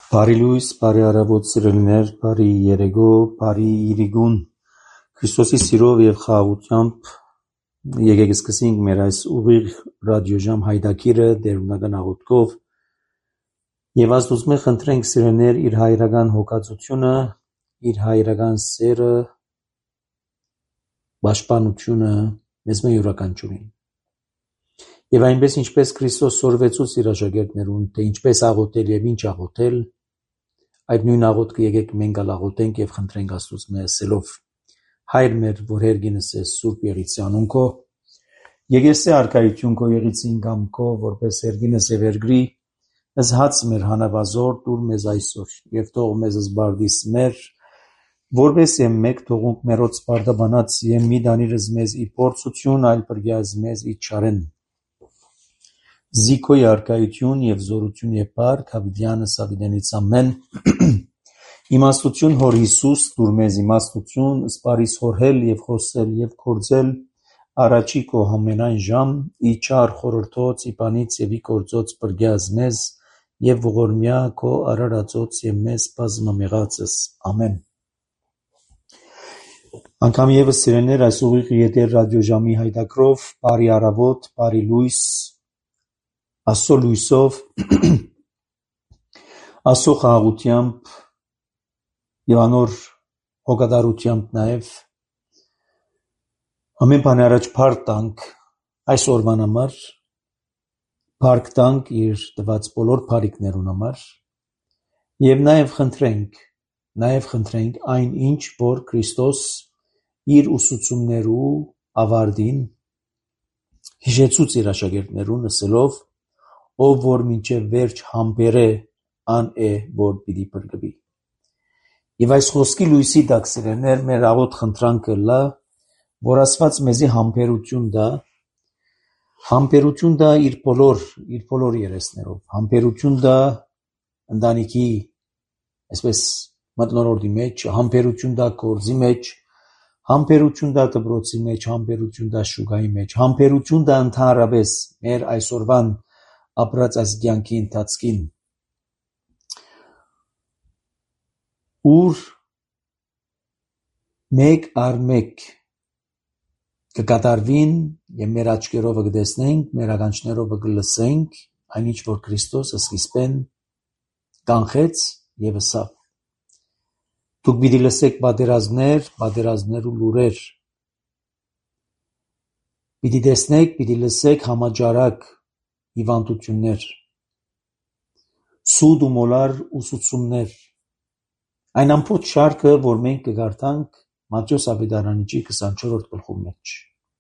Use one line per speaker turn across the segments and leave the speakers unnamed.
Բարի լույս, բարի առավոտ սիրելիներ, բարի երեկո, բարի իրիգուն, Քրիստոսի սիրով և խաղաղությամբ եկեք սկսենք մեր այս ուղիղ ռադիոժամ հայրագիրը դերունական աղոթքով և Աստծուց խնդրենք սիրելիներ իր հայրական հոգածությունը, իր հայրական սերը, պաշտպանությունը մեզ յուրաքանչյուրին։ Եվ այնպես ինչպես Քրիստոս սորվեցուց իր աշակերտներուն, թե ինչպես աղոթել և ինչ աղոթել, այդ նույն աղոթքը եկեք մենք աղոթենք և խնդրենք Աստծուց ասելով. Հայր մեր, որ հերգինս ես Սուրբ Եղիցի անունքո, եկեսե արքայություն քո Եղիցին կամքո, որպես հերգինս և երգրի, ըս հաց մեր հանավազոր տուր մեզ այսօր, և թող մեզ զբարդիս մեր, որպես եմ մեկ թողունք մերոց պարտաբանած և մի դանիրս մեզ ի փորձություն, այլ պրգյազ մեզ ի չարեն։ Զիքոյ արքայություն և զորություն և պարք հավիդյանս ավիդենից ամեն։ Իմաստություն հոր Հիսուս դուր մեզ իմաստություն, սպարիս հորհել և խոսել և կործել առաջի քո համենայն ժամ, ի չար խորհրդոց, ի բանից և ի գործոց պրգյազ մեզ և ողորմյա քո արարածոց և մեզ բազմամեղածս։ Ամեն։ Անգամ ևս սիրելիներ, այս ուղիղ եթեր ռադիոժամի հայտակրով, բարի առավոտ, բարի լույս, Աստծո լույսով, Աստծո խաղաղությամբ և անոր հոգատարությամբ նաև ամեն բանի առաջ փառք տանք այս օրվան համար, փառք տանք իր տված բոլոր բարիքներուն համար և նաև խնդրենք այն ինչ, որ Քրիստոս իր ուսուցումներու ավարտին հիշեցուց իր աշակերտներուն ասելով, ով որ մինչև վերջ համբերե, ան է, որ պիտի փրկվի։ Եվ այս խոսքի լույսի տակ սիրելիներ, մեր աղոտ խնդրանքը լա, որ Աստված մեզի համբերություն տա իր բոլոր երեսներով, համբերություն տա ընտանիքի, այսպես մթնոլորտի մեջ, համբերություն տա գործի մեջ, համբերություն տա դպրոցի մեջ, համբերություն տա շուկայի մեջ, համբերություն տա ընդհանրապես մեր այսօրվան ապրած այս կյանքի ընթացքին, ուր մեկ առ մեկ կկատարվին և մեր աչքերով կտեսնենք, մեր ականջներով կլսենք այն ինչ որ Քրիստոսը սկիզբեն կանխեց և ասավ. Դուք պիտի լսեք պատերազմներ ու լուրեր, պիտի տեսնեք, պիտի լսեք համաճարակ հիվանդություններ, սուտ ու մոլար ուսուցումներ, այն ամբողջ շարքը, որ մենք կկարդանք Մատթեոս ավետարանչի 24-րդ գլխու մեջ։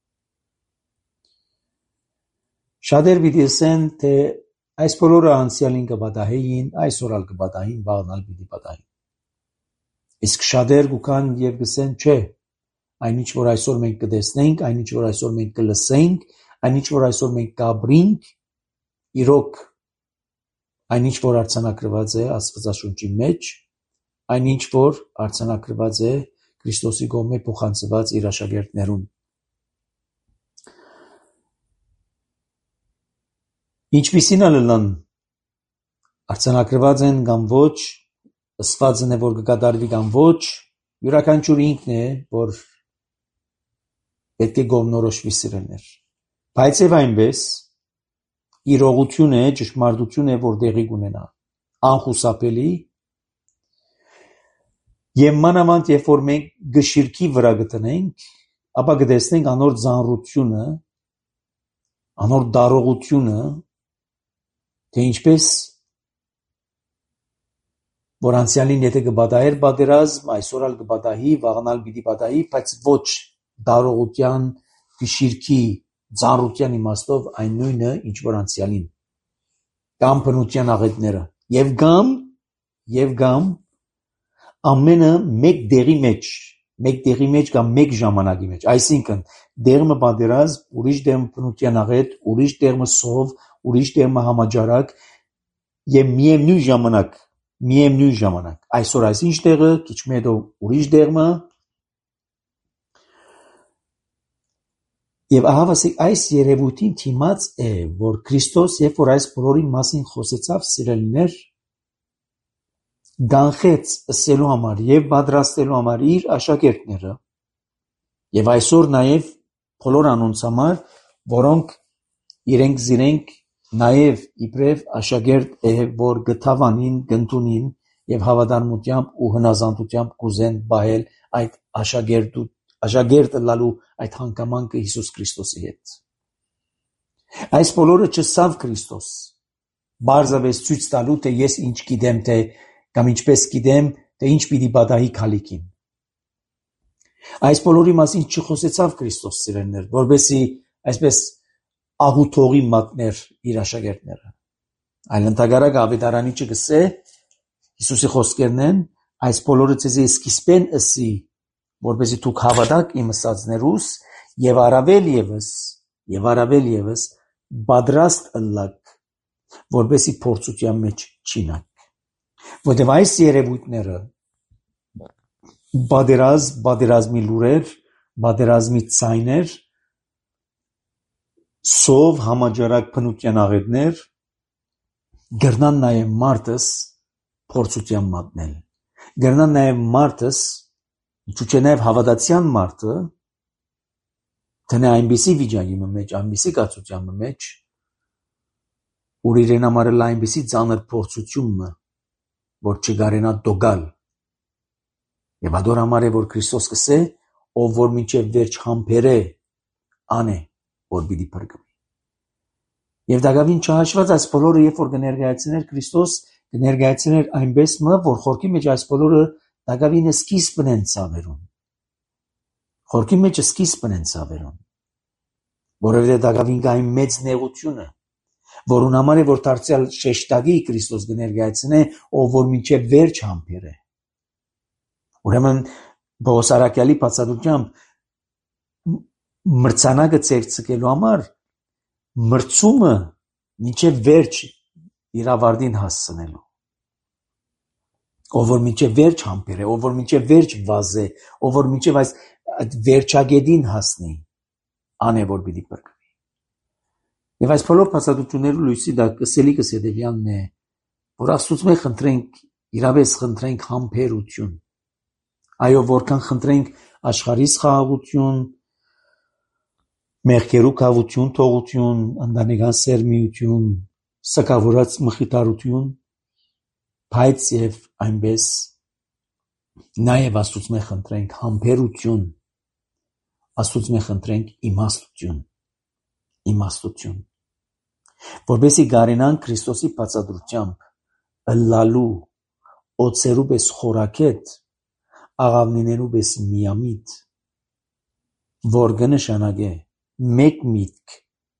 Շատեր պիտի ասեն, թե այս բոլորը անցյալին կպատահեին, այսօր ալ կպատահին, վաղն ալ պիտի պատահին։ Իսկ շատեր կգան և կասեն, չէ, այն ինչ որ այսօր մենք կտեսնենք, այն ինչ որ այսօր մենք կլսենք, այն ինչ որ այսօր մենք կապրենք, իրոք այն ինչ որ արձանագրված է Աստվածաշունչի մեջ, այն ինչ որ արձանագրված է Քրիստոսի կողմէ փոխանցված իր աշակերտներուն։ Ինչպիսին ալլան արձանագրված են կամ ոչ, ասվածն է, որ կկատարվի կամ ոչ, յուրաքանչյուր ինքն է, որ պետք է կողմնորոշվի սիրելիներ։ Բայց եւ այնպես իրողություն է, ճշմարտություն է, որ տեղի կունենա, անխուսափելի եւ մանավանդ երբ որ մենք գշիրքի վրա կտնենք, ապա կտեսնենք անոր ծանրությունը, անոր դարողությունը, թե ինչպես որ անցյալին եթե կպատահեր պատերազմ, այսօր ալ կպատահի, վաղն ալ պիտի պատահի, բայց ոչ դարողության, գշիրքի, ծանրության իմաստով այն նույնը, ինչ որ անցյալին, կամ բնության աղետները, եւ կամ ամենը մեկ տեղի մեջ կամ մեկ ժամանակի մեջ, այսինքն դերմը պատերազմ, ուրիշ դերմը բնության աղետ, ուրիշ դերմը սով, ուրիշ դերմը համաճարակ եւ միևնույն ժամանակ, այսօր այսինչ տեղը, քիչ հետո ուրիշ դերմը եւ ահավասիկ այս երևույթին թիմած է, որ Քրիստոս երբ որ այս բոլորի մասին խոսեցավ սիրելիներ, գանխեց ըսելու համար եւ պատրաստելու համար իր աշակերտները եւ այսօր նաեւ բոլոր անոնց համար, որոնք իրենք զիրենք նաեւ իբրև աշակերտ որ գտավանին, գնդունին եւ հավատարմությամբ ու հնազանդությամբ կուզեն բայել այդ աշակերտը լալու այդ հանգամանքը Հիսուս Քրիստոսի հետ։ Այս բոլորը չսավ Քրիստոս, բարձավես ցույց տալու, թե ես ինչ գիտեմ, թե կամ ինչպես գիտեմ, թե ինչ պիտի պատահի քալիքին։ Այս բոլորի մասին չխոսեցավ Քրիստոս սիրելիներ, որովհետեւ այսպես աղութողի մատներ իր աշակերտները։ Այլ ընդհանրակ ավետարանի չգսե Հիսուսի խոսքերն են, այս բոլորը ցեզի սկիզբեն ըսի, որովհետեւ դուք հավատաք իմ ասածներուս եւ առավել եւս պատրաստ ըլլաք, որովհետեւ փորձության մեջ չինաք։ Որովհետեւ այս երևույթները պատերազմի լուրեր, պատերազմի ցայներ, սով համաճարակ բնության աղետներ գրնան նաեւ մարդս փորձության մատնել։ Գրնան նաեւ մարդս, ինչու՞ չէ նաեւ հավատացյան մարդը, տնե այնպիսի վիճակի մեջ, այնպիսի կացության մեջ, որ իրեն համար էլ այնպիսի ծանր փորձությունը, որ չգարենա դոգալ։ Եվ ադոր համար է, որ Քրիստոս կսե, ով որ մինչև վերջ համբերե, ան է, որ պիտի փրկվի։ Եվ դակավին չհաշված այս բոլորը, երբ որ կներկայացներ Քրիստոս, կներկայացներ այնպես որ խորքի մեջ այս բոլորը դակավին սկիզբն են ցավերուն։ Խորքի մեջ սկիզբն են ցավերուն։ Որովհետև դակավին կա այն մեծ նեղությունը, որուն համար է, որ դարձյալ շեշտագի Քրիստոս կներկայացնե, ով որ մինչև վերջ համբերե։ Ուրեմն Պողոս առաքյալի բացատրությամբ մրցանակը ցերցկելու համար մրցումը մինչև վերջ իր ավարտին հասցնելու։ Ով որ մինչև վերջ համբերե, ով որ մինչև վերջ վազե, ով որ մինչև այս վերջագետին հասնի, ան է, որ պիտի փրկվի։ Եվ այս բոլոր բացատրությունները լույսի դակսելիկս հետևյալն է, որ Աստծուց խնդրենք, իրավես խնդրենք համբերություն։ Այո, որքան խնդրենք աշխարհիս խաղաղություն, մեղքերու կավություն, թողություն, ընտանեկան սերմիություն, սակավորած մխիթարություն, բայց եւ այնպես նաեւ Աստծուց խնդրենք համբերություն, Աստծուց խնդրենք իմաստություն, որովհետեւ գարենան Քրիստոսի բացատրությամբ ըլլալու օծերու պես խորակետ, աղավնիներու պես միամիտ, որ կնշանակե մեկ միտք,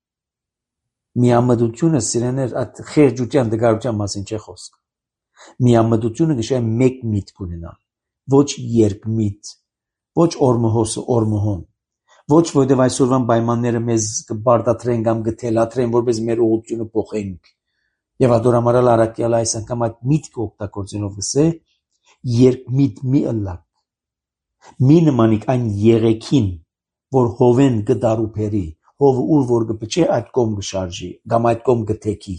միամտությունը սիրեներ այդ խերջության դգարության մասին չէ խոսք։ Միամտությունը գշե մեկ միտք ունենալ, ոչ երկմիտ, ոչ օրմհոն, ոչ որովհետև այսօրվան պայմանները մեզ կբարդատրեն կամ կթելադրեն, որպես մեր ուղղությունը փոխենք։ Եվ ադորամարալ առաքյալ այս անգամ այդ միտքը օգտագործելով գսե երկմիտ մի ըլլակ, մի նմանիկ այն եղեքին, որ հովեն կդարուփերի, հովը ուր որ կպչե այդ կողմ կշարժի, կամ այդ կողմ կթեքի։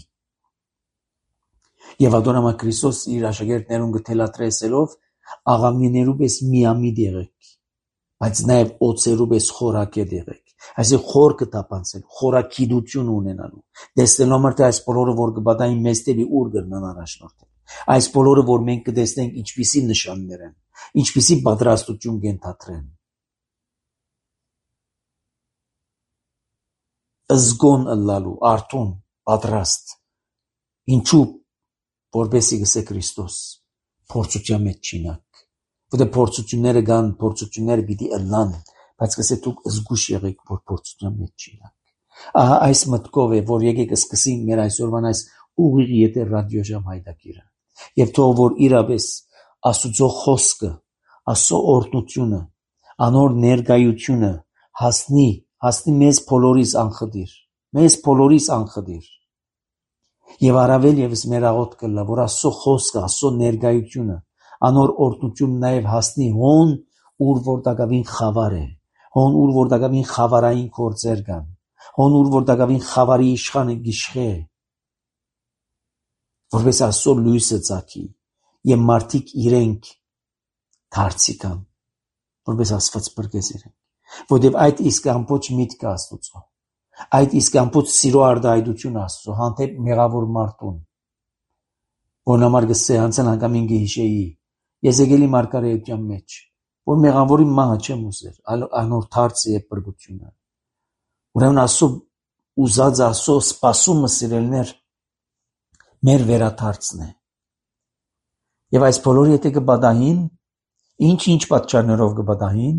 Եվ ադոնամա Քրիստոս իր աշակերտներուն կթելադրեսելով աղավնիներու պես միամիտ եղեք, բայց նաև օծերու պես խորակետ եղեք։ Այսինքն խոր կտապանցել, խորակիդություն ունենալու։ Տեսնելու համար թե այս բոլորը որ կբադային մեզ տևի ուր կգնան առաջնորդել։ Այս բոլորը որ մենք կտեսնենք ինչպիսի նշաններ են, ինչպիսի պատրաստություն կենթադրեն։ Զգոն ըլլալու, արթուն, պատրաստ։ Ինչու, որպեսի գսե Քրիստոս, փորձության մեջ չինակ։ Որտե փորձությունները կան, փորձությունները պիտի ըլլան, բայց գսե դուք զգուշ եղեք, որ փորձության մեջ չինակ։ Ահա այս մտքով է, որ եկեք սկսենք մեր այսօրվան այս ուղիղ եթե ռադիոժամ հայտակիրը։ Եվ թող որ իրապես Աստծո խոսքը, Աստծո օրհնությունը, անոր ներկայությունը հասնի մեզ բոլորիս անխդիր։ Եվ առավել եւս մեր աղոթ կլա, որ Աստծո խոսքը, Աստծո ներկայությունը, անոր օրհնությունը նաև հասնի հոն ուր որ դակավին խավար է, հոն ուր որ դակավին խավարային գործեր կան, հոն ուր որ դակավին խավարի իշխանը գիշխե, որպես Աստծո լույսը ծագի եւ մարդիկ իրենք դարձի կան, որպես Աստված բրգես իրենք, որտեւ այդ իսկ ամբողջ միտքը Աստծո, այդ իսկ ամբողջ սիրո արտահայտությունը Աստծո հանդեպ մեղավոր մարդուն, որ համար գսե անցան հանգամին գիհիշեի, Եզեկիելի մարգարեության մեջ, որ մեղավորի մահը չեմ ուզեր, անոր դարձը եւ բրգությունը, ուրեմն Աստծո ուզած Աստծո սպասումը սիրելներ մեր վերադարձն է, եւ այս բոլորը եթե կբադահին, ինչ պատճառներով կբադահին,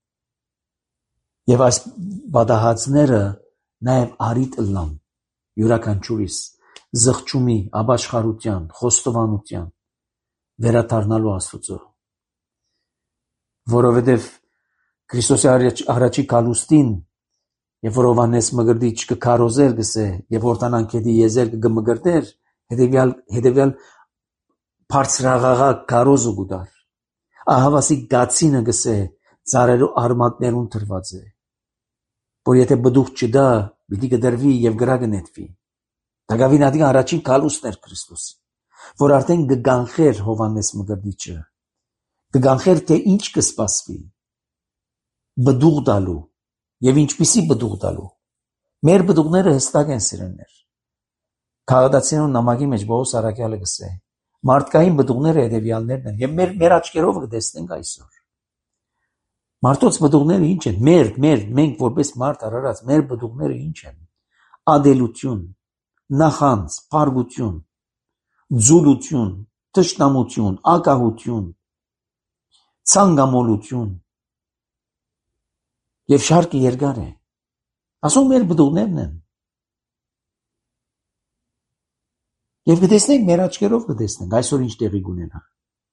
եւ այս բադահածները նաեւ արիտ ըլլան յուրաքանչյուրիս զղջումի, ապաշխարության, խոստովանության, վերադառնալու Աստծո, որովհետեւ Քրիստոսի առաջի կալուստին եւ որ Հովհաննես մգրդիչ կքարոզեր գսե եւ որտանանքեդի եզեր կմգրդեր հետեւյալ բարձրաղաղակ քարոզը գուդար ահավասի գացինը գսե ծարերու արմատներուն թրված է որ եթե բդուղ չդա պիտի կդրվի եւ գրագնետվի դակավին ադի առաջին կալուստներ Քրիստոսի որ արդեն կգանխեր Հովհաննես մգրդիչը կգանխեր թե ինչ կսպասվի բդուղ դալու եւ ինչպիսի բդուղ դալու մեր բդուղները հստակ են սիրելներ քաղաքացիներուն նամակի մեջ Պողոս առաքյալը գսե մարդկային բդուղները հետեւյալներն են եւ մեր աչքերով կտեսնենք այսօր մարդոց բդուղները ինչ են մենք որպես մարդ արարած մեր բդուղները ինչ են ադելություն նախանձ փարգություն ձուլություն թշնամություն ակահություն ցանգամոլություն եւ շարքը երկար է ասում մեր բդուղներն են եւ կտեսնենք մեր աչքերով կտեսնենք այսօր ինչ տեղի կունենա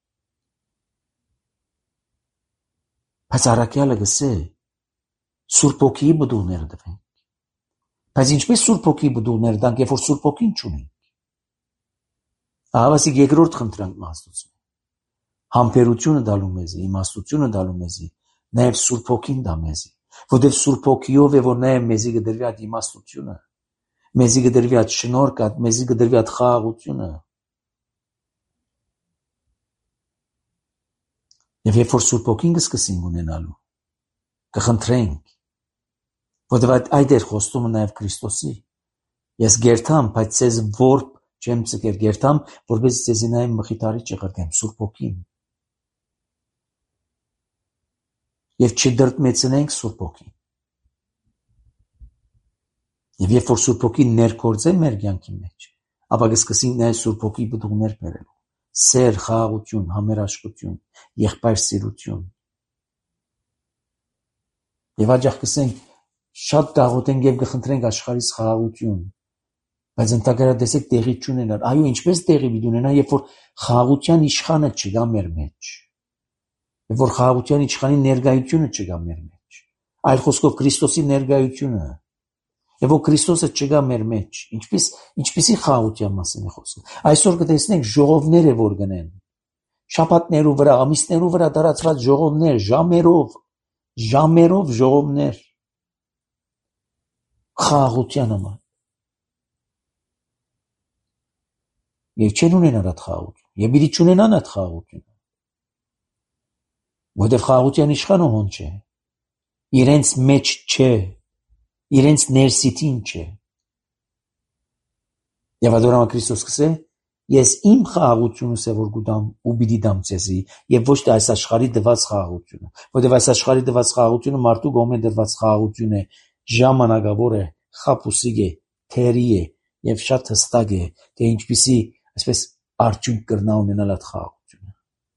բայց առաքյալը գսե Սուրբ Հոգիի բդուղները տվենք բայց ինչպես Սուրբ Հոգիի բդուղները տանք երբ որ Սուրբ Հոգին չունենք ահավասիկ երկրորդ խնդրանք Աստծո համբերությունը դալու մեզի իմաստությունը դալու մեզի նաեւ Սուրբ Հոգին դա մեզի որտեւ Սուրբ Հոգիով է որ նաեւ մեզի կդրվի այդ իմաստությունը մեզի կդրվի այդ շնորհքը մեզի կդրվի այդ խաղաղությունը եւ երբ որ Սուրբ Հոգին կսկսենք ունենալու կխնդրենք որտեւ այդ էր խոստումը նաեւ Քրիստոսի ես գերթամ բայց ցեզ որբ չեմ ցկեր գերթամ որպես ցեզի նաեւ մխիթարիչ եղեմ Սուրբ Հոգին եւ չդրտմեցնենք Սուրբ Հոգին եւ երբ որ Սուրբ Հոգին ներկործե մեր կյանքի մեջ ապա կսկսենք նաեւ Սուրբ Հոգի բդուղներ բերելու սեր, խաղաղություն, համերաշխություն, եղբայր սիրություն եւ աջախ կսենք շատ գաղութենք եւ կխնդրենք աշխարհից խաղաղություն բայց ընդհանրապես դեսեք տեղի չունենար այո ինչպես տեղի պիտի ունենա երբ որ խաղաղության իշխանը չկա մեր մեջ երբ որ խաղաղության իշխանի ներկայությունը չկա մեր մեջ այլ խոսքով Քրիստոսի ներկայությունը եւ որ Քրիստոսը չկա մեր մեջ ինչպիսի խաղաղության մասին է խոսքը այսօր կտեսնենք ժողովներ է որ գնեն շաբաթներու վրա ամիսներու վրա տարածված ժողովներ ժամերով ժողովներ խաղաղության համար եւ չեն ունենալ այդ խաղաղություն եւ պիտի չունենան այդ խաղաղությունը որտեւ խաղաղության իշխանը հոն չէ իրենց մեջ չէ իրենց ներսիտին չէ եւ ադորամա Քրիստոս կսե ես իմ խաղաղությունս է որ գուտամ ու պիտի դամ ցեզի եւ ոչ թե այս աշխարհի դված խաղաղությունը որտեւ այս աշխարհի դված խաղաղությունը մարդու կողմէ դված խաղաղություն է ժամանակավոր է խապուսիկ է թերի է եւ շատ հստակ է թե ինչպիսի այսպես արդյունք կրնա ունենալ այդ խաղաղությունը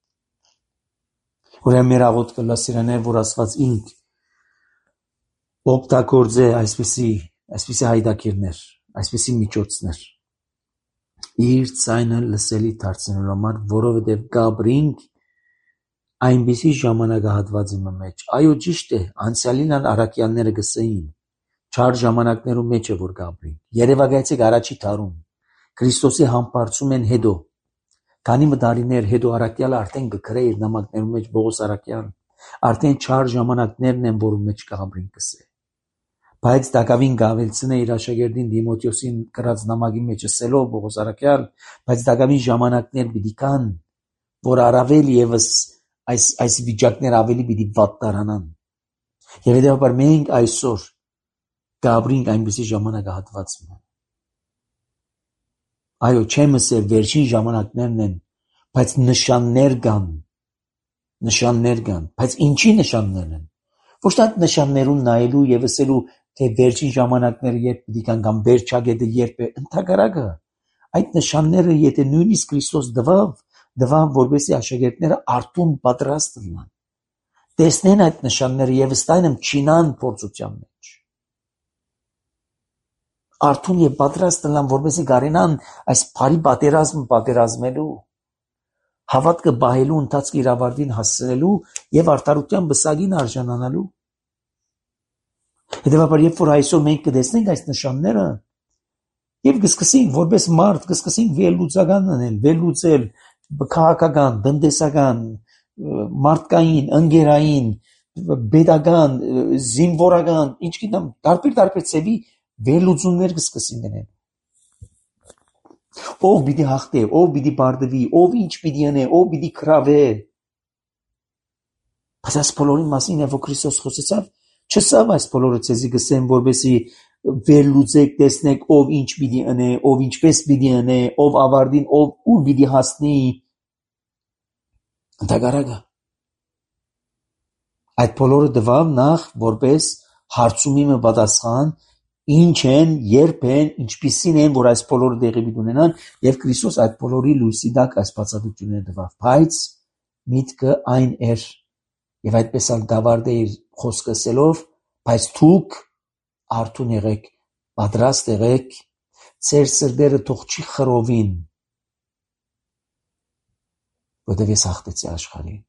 ուրեմն մեր աղոթքը լասիրաներ որ Աստված ինք օգտագործե այսպիսի հայդակիրներ այսպիսի միջոցներ իր ցայնը լսելի դարձնելու համար որովհետեւ գաբրինք այնպիսի ժամանակահատվածի մեջ այո ճիշտ է անցյալին առաքյալները գսեին չար ժամանակներու մեջ է որ գաբրինք երևակայեցեք առաջի դարում Քրիստոսի համբարձում են հետո քանի մտարիներ հետո առաքյալը արդեն գկրե իր նամակներու մեջ Պողոս առաքյալ արդեն չար ժամանակներն են որում մեջ գաբրինք գսե բայց դակավին գավելցնե իր աշակերտին Դիմոթեոսին գրած նամակի մեջ ասելով Պողոս առաքյալ բայց դակավին ժամանակներ պիտի կան որ առավել եւս այս վիճակները ավելի պիտի վատ դառնան։ Եվ հետեւաբար մենք այսօր գաբրինք այնպիսի ժամանակահատվածում։ Այո, չեմ ասել վերջին ժամանակներն են, բայց նշաններ կան, բայց ինչի նշաններ են։ Ոչ թե նշաններուն նայելու եւ ասելու, թե վերջին ժամանակները երբ պիտի կան կամ վերջագետը երբ է, ընդհակառակը այդ նշանները, եթե նույնիսկ Քրիստոս դվավ, որովհետեւ աշակերտները արթուն պատրաստ լինեն, տեսնեն այդ նշանները եւ ստանան չինան փորձության մեջ։ Արթուն եւ պատրաստ լինեն, որովհետեւ կարենան այս բարի պատերազմելու, հավատքը բահելու ընթացքի իրավարտին հասնելու եւ արդարության բսակին արժանանալու։ Հետևաբար, երբ որ այսօր մենք կտեսնենք այս նշանները եւ կսկսենք որպես մարդ կսկսենք վերլուծել քաղաքական, տնտեսական, մարդկային, ընկերային, pedagogan, զինվորական, ինչ գիտեմ, տարբեր ծևի վերլուծումներ կսկսենք գնել։ Ով պիտի հաղթե, ով պիտի բարդվի, ով ինչ պիտի անե, ով պիտի քրավե։ Բայց այս բոլորի մասին երբ Քրիստոս խոսեցավ, չսավ այս բոլորը ցեզի գսեն, որովհետեւ վերլուծեք, տեսնեք ով ինչ պիտի անե, ով ինչպես պիտի անե, ով ավարտին, ով ուր պիտի հասնի։ Ընդհակառակը այդ բոլորը դվավ նախ որպես հարցումի մը պատասխան, ինչ են, երբ են, ինչպիսին են, որ այս բոլորը տեղի պիտի ունենան, եւ Քրիստոս այդ բոլորի լույսի տակ այս բացատրությունները տվավ։ Բայց միտքը այն էր եւ այդպես ալ գավարդե իր խոսքը ասելով, բայց դուք արթուն եղեք, պատրաստ եղեք, ձեր սրտերը թող չի խռովին, որովհետեւ ես հաղթեցի աշխարհին։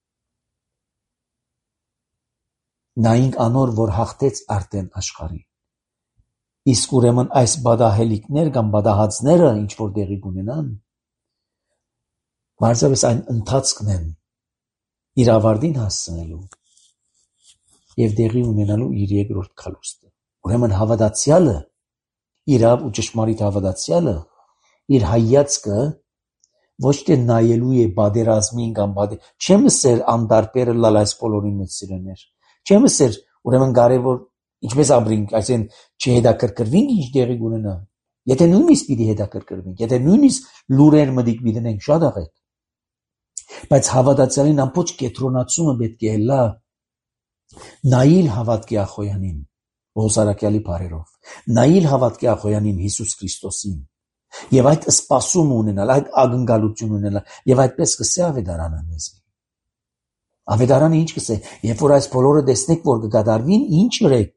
Նայինք անոր, որ հաղթեց արդեն աշխարհին։ Իսկ ուրեմն այս բադահելիքներ կամ բադահածները, ինչ որ տեղի կունենան, մարզապես այն ընթացքն են իր ավարտին հասնելու եւ տեղի ունենալու իր երկրորդ քալուստը։ Ուրեմն հավատացյալը, իրավ ու ճշմարիտ հավատացյալը, իր հայացքը ոչ թե նայելու է բادرազմին կամ չեմ ասել անդարբերը լալ այս բոլորին մեջ սիրեներ։ Չեմ ասել ուրեմն կարևոր ինչպես ապրենք, այսինքն չհետաքրքրվենք ինչ տեղի կունենա։ Եթե նույնիսկ պիտի հետաքրքրվենք, եթե նույնիսկ լուրեր մտիկ պիտենք շատ աղեք։ Բայց հավատացյալին ամբողջ կետրոնացումը պետք է լա նայիլ հավատքի ախոյանին, Ոսարակյալի բարերով, նայիլ հավատքի ախոյանին Հիսուս Քրիստոսին, եւ այդ սպասում ունենալ, այդ ակնկալություն ունենալ, եւ այդպես կսե ավետարանը մեզ։ Ավետարանը ինչ կսե, երբ որ այս բոլորը տեսնեք, որ կկատարվին, ինչ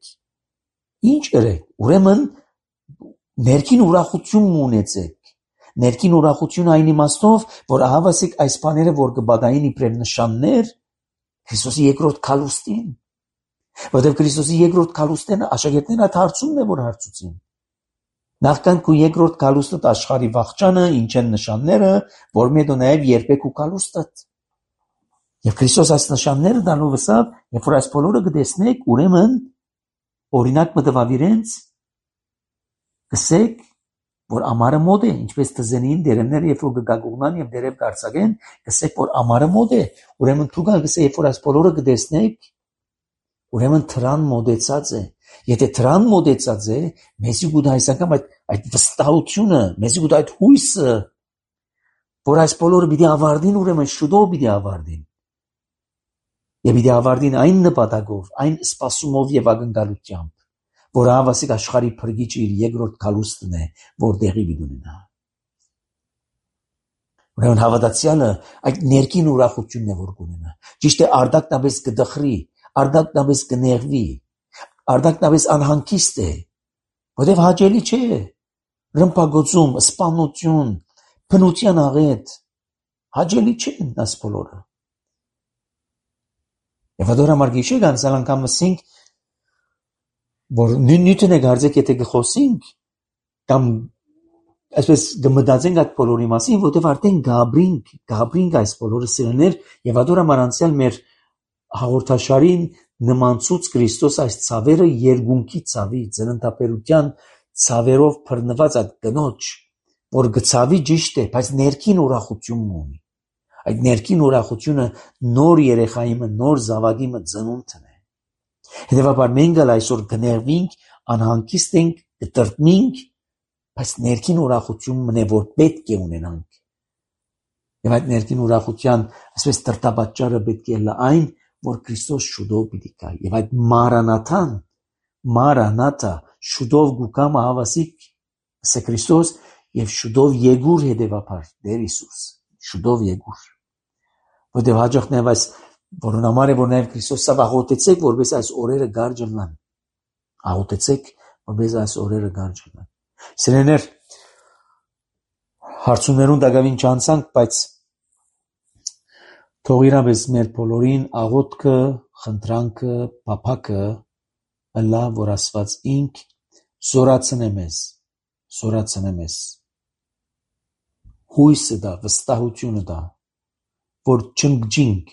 ըրեք, ուրեմն ներքին ուրախություն ունեցեք, ներքին ուրախություն այն իմաստով, որ ահավասիկ այս բաները, որ կբադային իբրև նշաններ, Քրիստոսի երկրորդ քալուստին, որովհետև Քրիստոսի երկրորդ քալուստն աշակերտները այդ հարցումն է, որ հարցուցին։ Նախքան քու երկրորդ քալուստդ աշխարհի վաղճանը, ինչ են նշանները, որ մետո նաև երբեք ու քալուստդ։ Եվ Քրիստոս այս նշանները դալով ասավ, երբ որ այս բոլորը կտեսնեք, ուրեմն օրինակ մտվավ իրենց, կսեք, որ ամառը մոտ է, ինչպես թզենին դերևները, երբ որ կգագուղնան եւ դերև կարծակեն, կսեք, որ ամառը մոտ է, ուրեմն դուք կսեք, երբ որ այս բոլորը կտեսնեք, ուրեմն թրան մոտեցած է։ Եթե թրան մոտեցած է, մեզի գուտ այսական այդ վստահությունը, մեզի գուտ այդ հույսը, որ այս բոլորը պիտի ավարտին, ուրեմն շուտով պիտի ավարտին։ Եվ պիտի ավարտին այն նպատակով, այն սպասումով եւ ակնկալությամբ, որ հավասիկ աշխարհի փրկիչը իր երկրորդ քալուստն է, որ տեղի պիտի ունենա։ Ուրեմն հավատացյալը այդ ներքին ուրախությունն է, որ կունենա։ Ճիշտ է, արդակնաբես կդխրի, արդակնաբես կնեղվի, արդակնաբես անհանգիստ է, որտեվ հաճելի չէ։ Ռմբագոցում, սպանություն, բնության աղետ, հաճելի չեն այս բոլորը։ Եվ այդ համար գիշեր անցյալ անգամ ասենք, որ նույնն է գարձեք, եթե կխոսենք, կամ այսպես կմտածենք այդ բոլորի մասին, որտեվ արդեն գաբրինք այս բոլորը սիրներ, եւ այդ համար անցյալ մեր հաղորդաշարին նմանցուց Քրիստոս այս ցավերը երկունքի ցավի, ծննդապերության ցավերով բռնված այդ կնոջ, որ գցավի ճիշտ է, բայց ներքին ուրախություն ունի։ Այդ ներքին ուրախությունը նոր երեխայիմը, նոր զավակիմը ծնունդն է։ Հետևաբար մենք այսօր կներվինք, անհանգիստ ենք, կտրտնենք, բայց ներքին ուրախությունն է, որ պետք է ունենանք։ Եվ այդ ներքին ուրախության այսպես տրտապատճառը պետք է լա այն, որ Քրիստոս շուտով պիտի գա։ Եվ այդ Մարանաթա շուտով գուկամը հավասիկ սա Քրիստոս եւ շուտով եկուր հետևաբար Տեր Հիսուս, շուտով եկուր։ Որտեղ հաջողն է այս որոնց համար է որ նաև Քրիստոսը աղոթեցեք որպես այս օրերը գարջ լինեն։ Աղոթեցեք որպես այս օրերը գարջ լինեն։ Սիրելիներ, հարցումներուն դակավին չանցանք, բայց թող իրապես մեր բոլորին աղոթքը, խնդրանքը, փափակը ըլլա, որ Աստված ինք զորացնե մեզ, հույսը դա, վստահությունը դա, որ չընկճինք,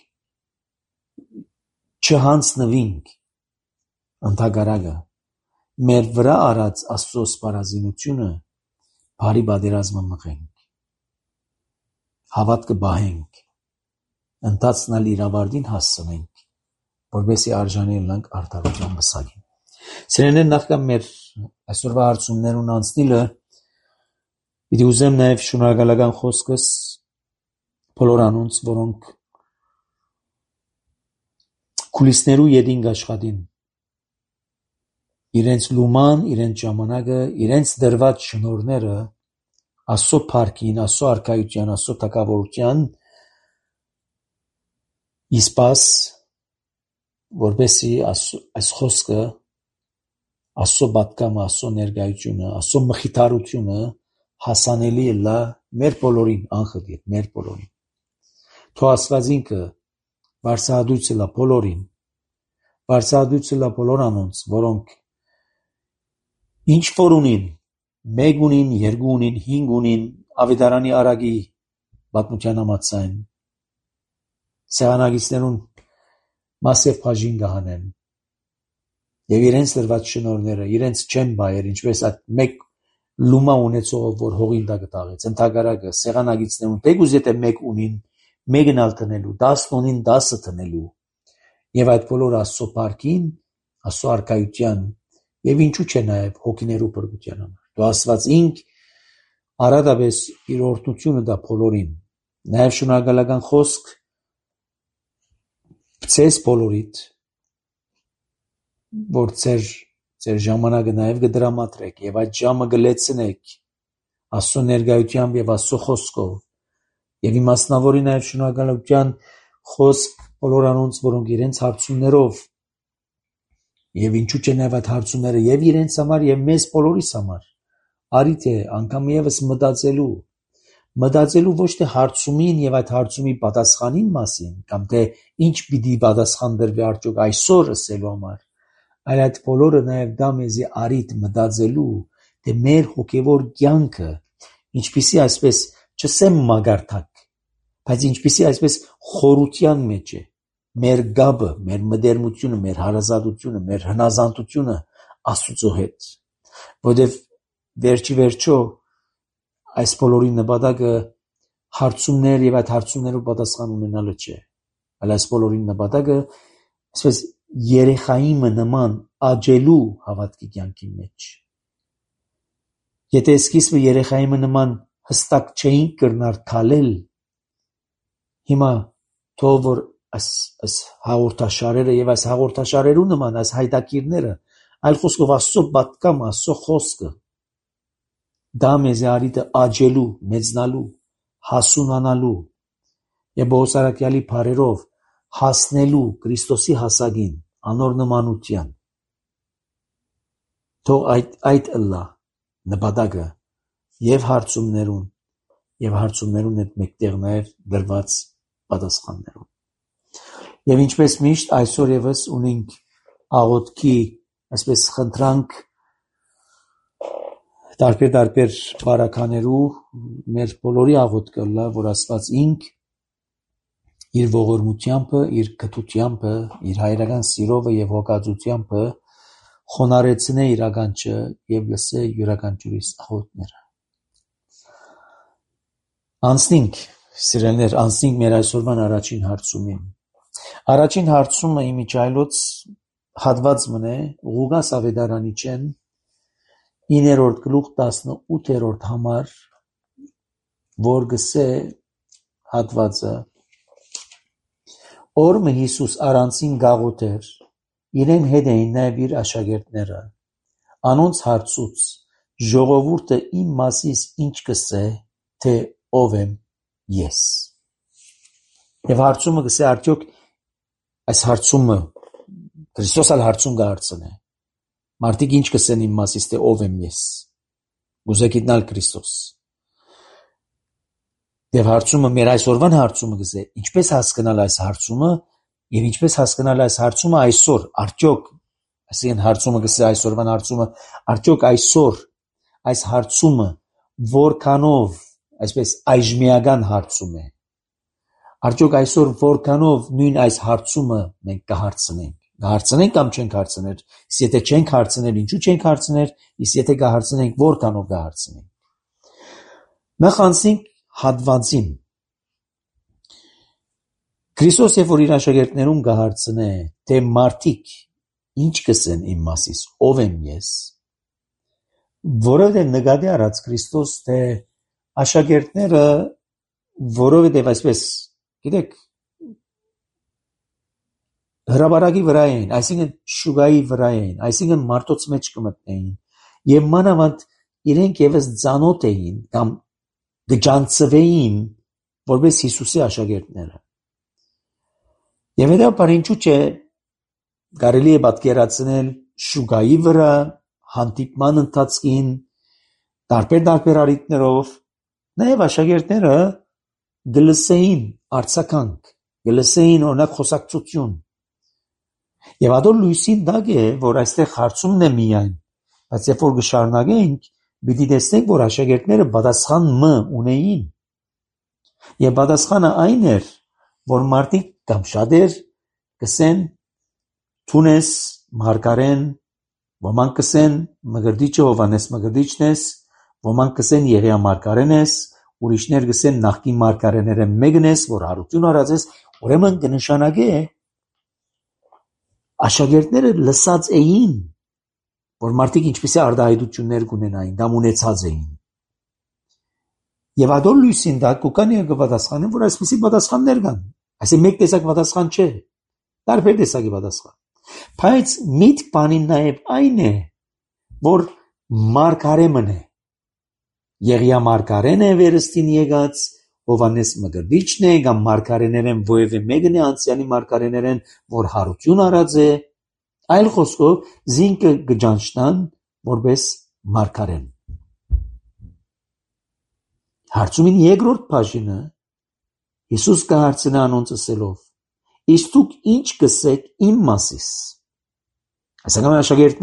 չհանձնվինք ընդհակառակը մեր վրա արած Աստծո սպառազինությունը բարի պատերազմը մղենք, հավատքը բահենք, ընթացնալ իրավարտին հասցնենք, որպեսզի արժանի լինենք արդարության մսակին։ Սիրելիներ, նախքան մեր այսօրվա հարցումներուն անցնելը, պիտի ուզեմ նաև շնորհակալական խոսքս բոլոր անոնց, որոնք կուլիսներու ետին աշխատին, իրենց լուման, իրենց ժամանակը, իրենց դրված շնորհները Աստծո փառքին, Աստծո արքայության, Աստծո թագավորության իսպաս, որպեսզի այս խոսքը Աստծո պատգամը, Աստծո ներկայությունը, Աստծո մխիթարությունը հասանելի լա մեր բոլորին, անխտիր, մեր բոլորին։ Թող Աստված ինքը վարսահատույցը լա բոլորին, վարսահատույցը լա բոլոր անոնց, որոնք ինչ որ ունին, մեկ ունին, երկու ունին, հինգ ունին, ավետարանի արագի պատմության համաձայն, սեղանագիցներուն մասև բաժին կհանեն եւ իրենց դրված շնորհները իրենց չեն բայեր, ինչպես այդ մեկ լումա ունեցողը, որ հողին տակը տաղեց, ընդհակառակը սեղանագիցներուն թեկուզ եթե մեկ ունին, մեկն ալ տնելու, 10 ունին 10-ը տնելու եւ այդ բոլոր Աստծո փառքին, Աստծո արքայության եւ ինչու՞ չէ նաեւ հոգիներու բրգության համար։ Դու Աստված ինք արադապես իր օրհնությունը դա բոլորին, նաեւ շնորհակալական խոսք ցես բոլորիդ, որ ձեր ժամանակը նաեւ կդրամատրեք եւ այդ ժամը կլեցնեք Աստծո ներկայությամբ եւ Աստծո խոսքով եւ իմաստնավորի նաեւ շնորհակալության խոսք բոլոր անոնց, որոնք իրենց հարցումներով եւ ինչու՞ չէ նաեւ այդ հարցումները եւ իրենց համար եւ մեզ բոլորիս համար արիթ է անգամ եւս մտածելու ոչ թե հարցումին եւ այդ հարցումի պատասխանին մասին կամ թե ինչ պիտի պատասխան դրվի արդյոք այսօր ասելու համար, այլ այդ բոլորը նաեւ դա մեզի արիթ մտածելու թե մեր հոգեվոր կյանքը ինչպիսի այսպես չսեմ մագարտակ, բայց ինչպիսի այսպես խորության մեջ է, մեր գաբը, մեր մտերմությունը, մեր հարազատությունը, մեր հնազանդությունը Աստծո հետ, որովհետև վերջի վերջո այս բոլորի նպատակը հարցումներ եւ այդ հարցումներով պատասխան ունենալը չէ, այլ այս բոլորի նպատակը այսպես երեխայի նման աճելու հավատքի կյանքի մեջ։ Եթե սկիզբը երեխայի նման հստակ չէինք կրնար քալել, հիմա թող որ այս հաղորդաշարերը եւ այս հաղորդաշարերու նման այս հայտակիրները, այլ խոսքով Աստծո պատկամ, Աստծո խոսքը դա մեզ արիթը աճելու, մեծնալու, հասունանալու եւ Բողոսարակյալի բարերով հասնելու Քրիստոսի հասակին, անոր նմանության։ Թող այդ ըլլա նպատակը եւ հարցումներուն եւ հարցումներուն հետ մեկտեղ նաեւ դրված պատասխաններուն։ Եվ ինչպես միշտ այսօր եւս ունենք աղոթքի այսպես խնդրանք տարբեր բարականերու մեր բոլորի աղոթքը լա, որ Աստված ինք իր ողորմությամբ, իր գթությամբ, իր հայրական սիրով եւ հոգածությամբ խոնարեցնե իր ականջը եւ լսե յուրաքանչյուրիս աղոթքները։ Անցնենք Սիրելիներ, անցնենք մեր այսօրվան առաջին հարցումին։ Առաջին հարցումը իմիջայլոց հատված մնե Ղուկաս ավետարանիչեն 9-րդ գլուխ 18-րդ համար, որ գսե հատվածը Օրմը Հիսուս առանցին գաղութեր, իրեն հետ էին նաև իր աշակերտները, անոնց հարցուց, ժողովուրդը իմ մասիս ինչ կսե, թե ով եմ ես։ Եվ հարցումը գսե արդյոք այս հարցումը Քրիստոս ալ հարցում կհարցնե։ Մարդիկ ինչ կսեն իմ մասից, թե ով եմ ես։ Գուզեք իտնալ Քրիստոս։ Եվ հարցումը մեր այսօրվան հարցումը գսե, ինչպես հասկանալ այս հարցումը եւ ինչպես հասկանալ այս հարցումը այսօր, արդյոք, այսինքն հարցումը գսե այսօրվան հարցումը, արդյոք այսօր այս հարցումը որքանով, այսպես այժմիական հարցում է։ Արդյոք այսօր որքանով նույն այս հարցումը մենք կհարցնենք։ Կհարցնենք կամ չենք հարցներ։ Իսկ եթե չենք հարցներ, ինչու չենք հարցներ, իսկ եթե կհարցնենք, որքանով կհարցնենք։ Նախանցենք հատվածին։ Քրիստոս երբ որ իր աշակերտներուն կհարցնե, թե մարդիկ ինչ կսեն իմ մասից, ով եմ ես, որովհետև նկատի առած Քրիստոս, թե աշակերտները, որովհետև այսպես, գիտեք, հրաբարակի վրա էին, այսինքն շուգայի վրա էին, այսինքն մարդոց մեջ կմտնեին, եւ մանավանդ իրենք եւս ծանոթ էին կամ գճանցվեին որպես Հիսուսի աշակերտները։ Եվ հետո ինչու՞ չէ կարելի է պատկերացնել շուգայի վրա հանդիպման ընթացքին տարբեր առիթներով նաև աշակերտները գլսեին արձագանք, գլսեին օրինակ խոսակցություն։ Եվ ադոր լույսին դակ է, որ այստեղ հարցումն է միայն, բայց երբ որ կշարունակենք, պիտի տեսնենք, որ աշակերտները պատասխան ունեին։ Եվ պատասխանը այն էր, որ մարդիկ կամ շատեր կսեն Թունես Մարգարեն, ոմանք կսեն Մկրտիչը Հովհաննես Մկրտիչն ես, ոմանք կսեն Եղիա Մարգարեն ես, ուրիշներ կսեն նախկին մարգարեները մեկն ես, որ հարություն արած ես, ուրեմն կնշանակե աշակերտները լսած էին, որ մարդիկ ինչպիսի արտահայտություններ կունենային, կամ ունեցած էին։ Եվ ադոր լույսին դա կուկան եւ կպատասխանեն, որ այսպիսի պատասխաններ կան։ Այսինքն մեկ տեսակ պատասխան չէ, տարբեր տեսակի պատասխան։ Բայց միտ բանին նաև այն է, որ մարգարեմն է։ Եղիա մարգարեն է վերստին եկած, Հովհաննես Մկրտիչն է, կամ մարգարեներեն ովևէ մեկն է անցյալի մարգարեներեն, որ հարություն արած է, այլ խոսքով զինքը գճանչնան որպես մարգարեն։ Հարցումին երկրորդ բաժինը Հիսուս կհարցնե անոնց ասելով. Իսկ դուք ինչ կսեք իմ մասիս։ Այսինքն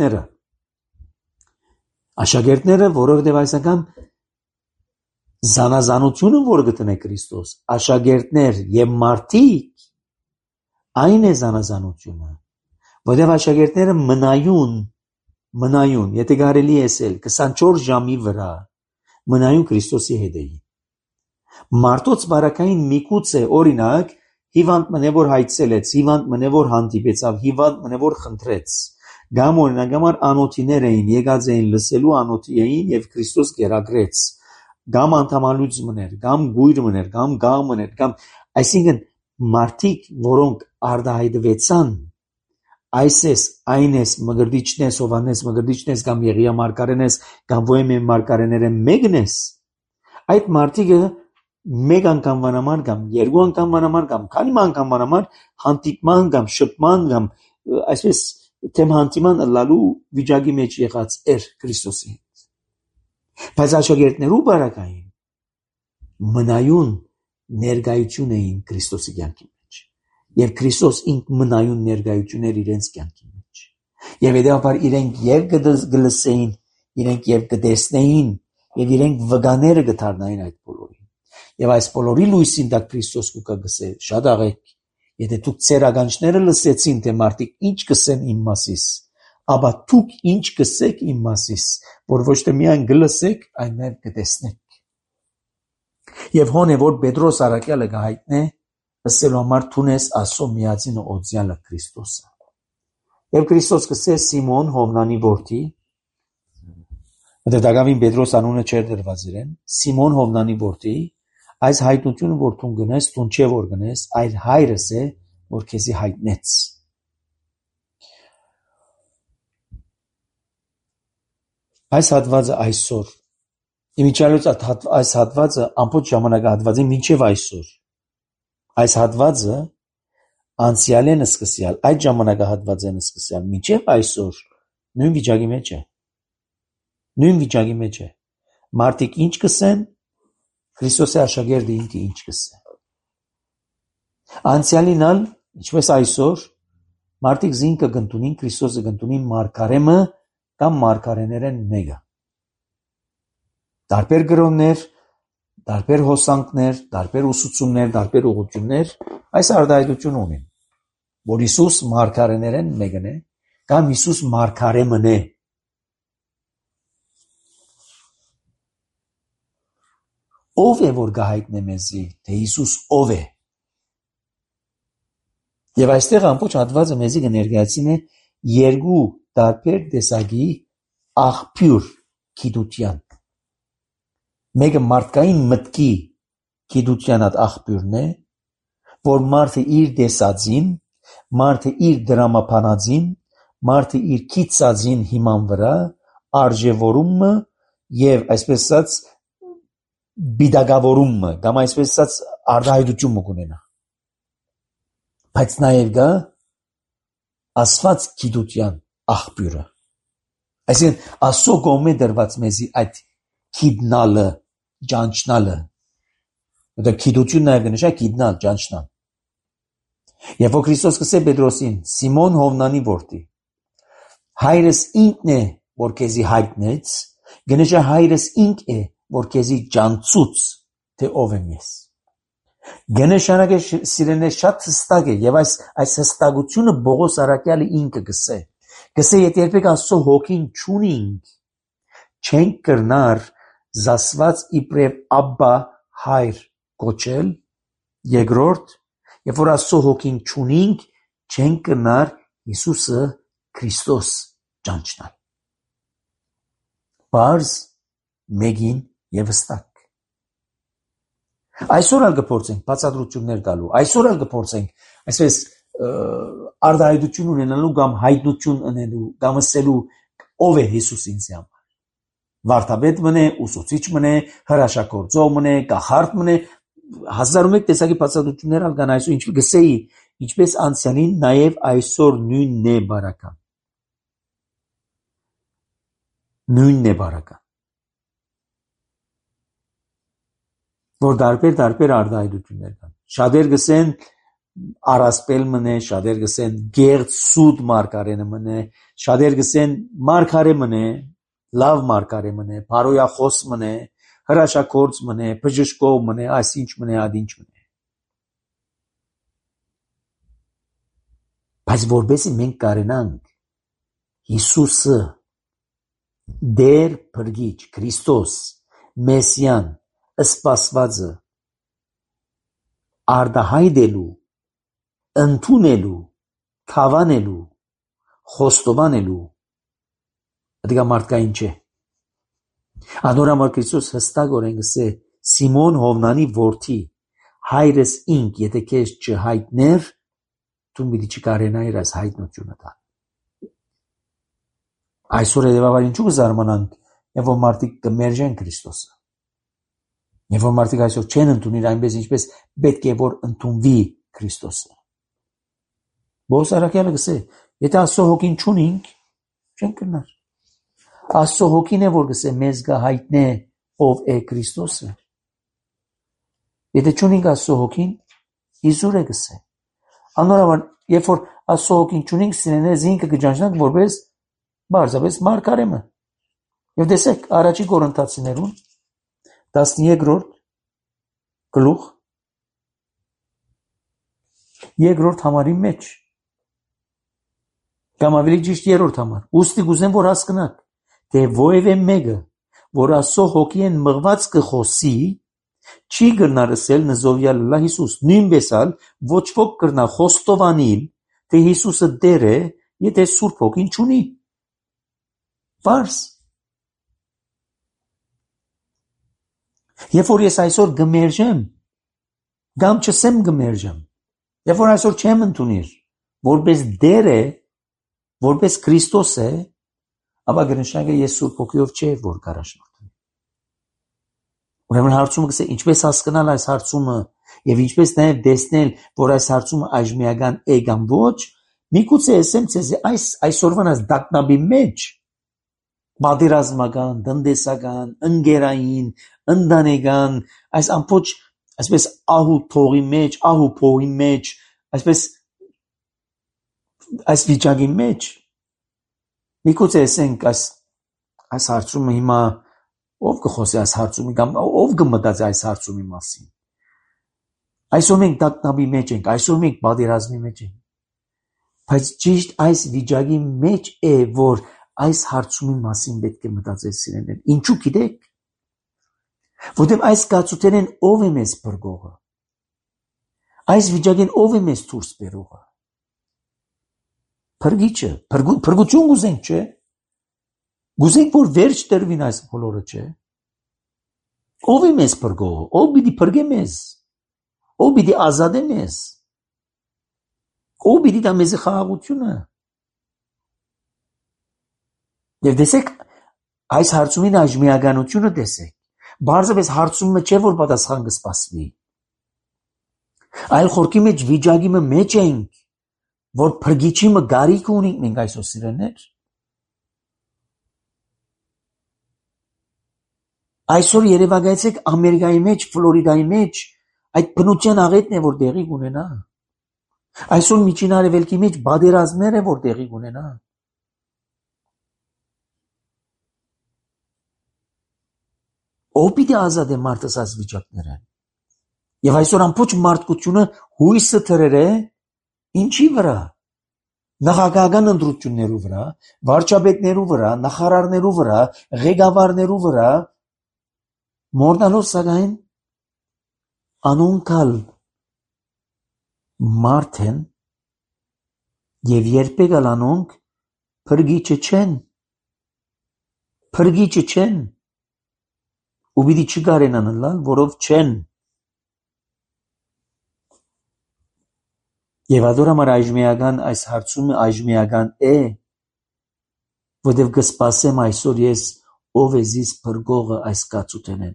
աշակերտները, որովհետև այսինքն զանազանությունը, որ գտնե Քրիստոս, աշակերտներ եւ մարդիկ, այն է զանազանությունը, որովհետև աշակերտները մնայուն, եթե կարելի է ասել, 24 ժամի վրա մնայուն Քրիստոսի հետ էին։ Մարդոց բարակային միգուցե օրինակ հիվանդ մնե որ հայցելեց, հիվանդ մնե որ հանդիպեցավ, հիվանդ մնե որ խնդրեց, կամ օրինակ համար անոթիներ էին, եկած էին լսելու անոթի էին եւ Քրիստոս գերագրեց, կամ անդամալույց մներ, կամ գույր մներ, կամ գաղ մներ, կամ այսինքն մարդիկ, որոնք արտահայտվեցան, այսես, այնես, Մկրտիչն ես, Հովհաննես Մկրտիչն ես, կամ Եղիա մարգարեն ես, կամ ովևէ մարգարեները մեկն ես, այդ մարդիկը մեկ անգամվան համար, կամ երկու անգամվան համար, կամ քանի անգամվան համար հանդիպման, կամ շփման, կամ այսպես թեմ հանդիման լալու վիճակի մեջ եղած էր Քրիստոսի հետ։ Բայց աշակերտներու բարակային մնայուն ներկայություն էին Քրիստոսի կյանքի մեջ։ Եվ Քրիստոս ինք մնայուն ներկայություն էր իրենց կյանքի մեջ։ Եվ հետևաբար իրենք եւ գլսեին, իրենք եւ կտեսնեին, եւ իրենք վկաները կդառնային այդ բոլորին։ Եվ այս բոլորի լույսին դա Քրիստոս կուկա գսե, շատ աղեք, եթե դուք ձեր ականջները լսեցին, թե մարդիկ ինչ կսեն իմ մասիս, ապա դուք ինչ կսեք իմ մասիս, որ ոչ թե միայն գլսեք, այլ նաև կտեսնեք։ Եվ հոն է, որ Պետրոս առաքյալը գահիտնե, ըսելու համար թունես Աստծո միածինը օձյալը Քրիստոսը։ Եվ Քրիստոս կսե Սիմոն Հովնանի որդի, դակավին Պետրոս անունը չէր դրված իրեն, Սիմոն Հովնանի որդի, այս հայտնությունը, որ թուն գնես, թուն չէ որ գնես, այլ հայրս է, որ քեզի հայտնեց։ Այս հատվածը այսօր, իմիջիալոց այս հատվածը ամբողջ ժամանակահատվածի մինչև այսօր, այս հատվածը անցյալ են սկսյալ, այդ ժամանակահատված են սկսյալ, մինչև այսօր նույն վիճակի մեջ է, նույն վիճակի մեջ է, մարդիկ ինչ կսեն, Քրիստոսի աշակերտը ինքը ինչ կսե։ Անցյալին ալ, ինչպես այսօր, մարդիկ զինքը գնտունին, Քրիստոսը գնտունին մարգարեմը կամ մարգարեներեն մեկը։ Տարբեր գրոններ, տարբեր հոսանքներ, տարբեր ուսուցումներ, տարբեր ուղղություններ այս արտահայտություն ունեն, որ Հիսուս մարգարեներեն մեկն է կամ Հիսուս մարգարեմն է։ Ով է որ գահիտնե մեզի, թե Հիսուս ով է։ Եվ այստեղ ամբողջ հատվածը մեզի կներկայացնի երկու տարբեր տեսակի աղբյուր գիտության։ Մեկը մարդկային մտքի գիտության աղբյուրն է, որ մարդը իր տեսածին, մարդը իր դրամապանածին, մարդը իր քիծածին հիման վրա արժևորումը եւ այսպես ասած բիդագավորումը, կամ այսպես ասած արտահայտությունը կունենա։ Բայց նաև գա ասված գիտության աղբյուրը։ Այսինքն Աստծո կողմէ դրված մեզի այդ գիտնալը, ճանչնալը։ Դա գիտություն նաև կնշա գիտնալ, ճանչնալ։ Եվ որ Քրիստոս կսե Պետրոսին, Սիմոն Հովնանի որդի, հայրս ինքն է, որ քեզի հայտնեց, կնշա հայրս ինք է, որ քեզի ճանցուց, թե ով եմ ես։ Գնշանակե սիրելիներ շատ հստակ է եւ այս հստակությունը Պողոս առաքյալը ինքը գսե եթե երբեք Աստծո հոգին չունենք չենք կրնար զասված իբրև Աբբա հայր կոչել երկրորդ երբ որ Աստծո հոգին չունենք չենք կրնար Հիսուսը Քրիստոս ճանչնալ բարձ մեկին եւ հստակ Այսօր ալ կփորձենք բացատրություններ տալու, այսօր ալ կփորձենք, այսպես արտահայտություն ունենալու կամ հայտնություն ունենալու, կամ ասելու ով է Հիսուս ինձ համար։ Վարդապետ մնե, ուսուցիչ մնե, հրաշագործող մնե, կախարդ մնե, 1001 տեսակի բացատրություններ ալ կան այսօր, ինչ գսեի, ինչպես անցյալին, նաև այսօր նույնն է բարական։ Նույնն է բարական։ Որ դարբեր արտահայտություններ կան։ Շատեր գսեն առասպել մնե, շատեր գսեն գեղձ սուտ մարգարենը մնե, շատեր գսեն մարգարե մնե, լավ մարգարե մնե, բարոյախոս մնե, հրաշագործ մնե, բժշկող մնե, այսինչ մնե, ադինչ մնե։ Բայց որբեսի մենք կարենանք Հիսուսը դեր փրկիչ Քրիստոս Մեսիան սպասվածը արտահայտելու ընդունելու քավանելու խոստովանելու դա մարդկային չէ Անորամար Քրիստոս հստակորեն գսե Սիմոն Հովնանի որդի հայրս ինք եթե քեզ չհայտներ դու պիտի չկարենայիր այս հայտնությունը տալ այսօր հետևաբար ինչու կզարմանանք եւ որ մարդիկ կմերժեն Քրիստոսը Եվ որ մարդիկ այսօր չեն ընդունիր այնպես ինչպես պետք է որ ընդունվի Քրիստոսը։ Պողոս առաքյալը գսե, եթե Աստծո հոգին չունենք, չենք կրնար։ Աստծո հոգին է որ գսե մեզ գահայտնե ով է Քրիստոսը։ Եթե չունենք Աստծո հոգին, իզուր է գսե։ Անորոշ երբ որ Աստծո հոգին չունենք, սիրելիներ զինքը կճանչնանք որպես բարձրապես մարգարեմը։ Եվ տեսեք առաջի Կորինթացիներուն 13-րդ գլուխ երկրորդ համարի մեջ կամ ավելի ճիշտ երրորդ համար ուստի գուզեմ որ հասկանաք թե ովևէ մեկը որ Աստծո հոգի են մղված կխոսի Չի կրնար ասել նզովյալ լա Հիսուս, նույնպես ալ ոչ ոք կրնա խոստովանիլ, թե Հիսուսը Տեր է, եթե Սուրբ Հոգին չունի։ Պարզ։ Երբ որ ես այսօր գմերժեմ, կամ չսեմ գմերժեմ, երբ որ այսօր չեմ ընդունիր, որպես Տեր է, որպես Քրիստոս է, ապա կնշանակի ես Սուրբ Հոգիով չէ, որ կառաջնորդեմ։ Ուրեմն հարցումը կսե ինչպես հասկանալ այս հարցումը եւ ինչպես նաեւ տեսնել, որ այս հարցումը այժմիական է կամ ոչ, միգուցե ասեմ ցեզ այսօրվան այս դակնաբի մեջ պատերազմական, տնտեսական, ընկերային, ընտանեկան, այս ամբողջ այսպես ահու թողի մեջ, ահու փողի մեջ, այսպես այս վիճակի մեջ միգուցե ասենք այս հարցումը հիմա ով կխոսի այս հարցումի կամ ով կմտածի այս հարցումի մասին։ Այսօր մենք դակնաբի մեջ ենք, այսօր մենք պատերազմի մեջ ենք։ Բայց ճիշտ այս վիճակի մեջ է, որ այս հարցումի մասին պետք է մտածել սիրելիներ։ Ինչու գիտեք։ Որտեղ այս կացութենեն ով է մեզ բրգողը։ Այս վիճակին ով է մեզ դուրս բերողը։ Փրկիչը, փրկություն գուզենք, չէ։ Գուզենք, որ վերջ տրվին այս բոլորը, չէ։ Ով է մեզ բրգողը, ով պիտի բրգե մեզ, ով պիտի ազատե մեզ, ով պիտի տա մեզի խաղաղությունը։ Եվ տեսեք, այս հարցումին այժմիականությունը տեսեք, բարձրապես հարցումը չէ, որ պատասխան կսպասվի, այլ խորքի մեջ վիճակի մեջ ենք, որ փրկիչի գարիք ունենք մենք այսօր սիրելիներ։ Այսօր երևակայեցեք Ամերիկայի մեջ, Ֆլորիդայի մեջ այդ բնության աղետն է, որ տեղի կունենա։ Այսօր Միջին Արևելքի մեջ պատերազմներ է, որ տեղի կունենա։ Ով պիտի ազատե մարդս այս վիճակները։ Եվ այսօր ամբողջ մարդկությունը հույսը դրել է ինչի վրա։ Նախագահական ընտրություններու վրա, վարչապետներու վրա, նախարարներու վրա, ղեկավարներու վրա, մորնալով սակայն անոնքալ մարդ են եւ երբեք անոնք փրկիչը չեն, ու պիտի չկարենան լալ, որով չեն։ Եվ ադոր համար այժմիական այս հարցումը այժմիական է, որտեւ կսպասեմ այսօր ես ով է զիս փրկողը այս կացութենեն։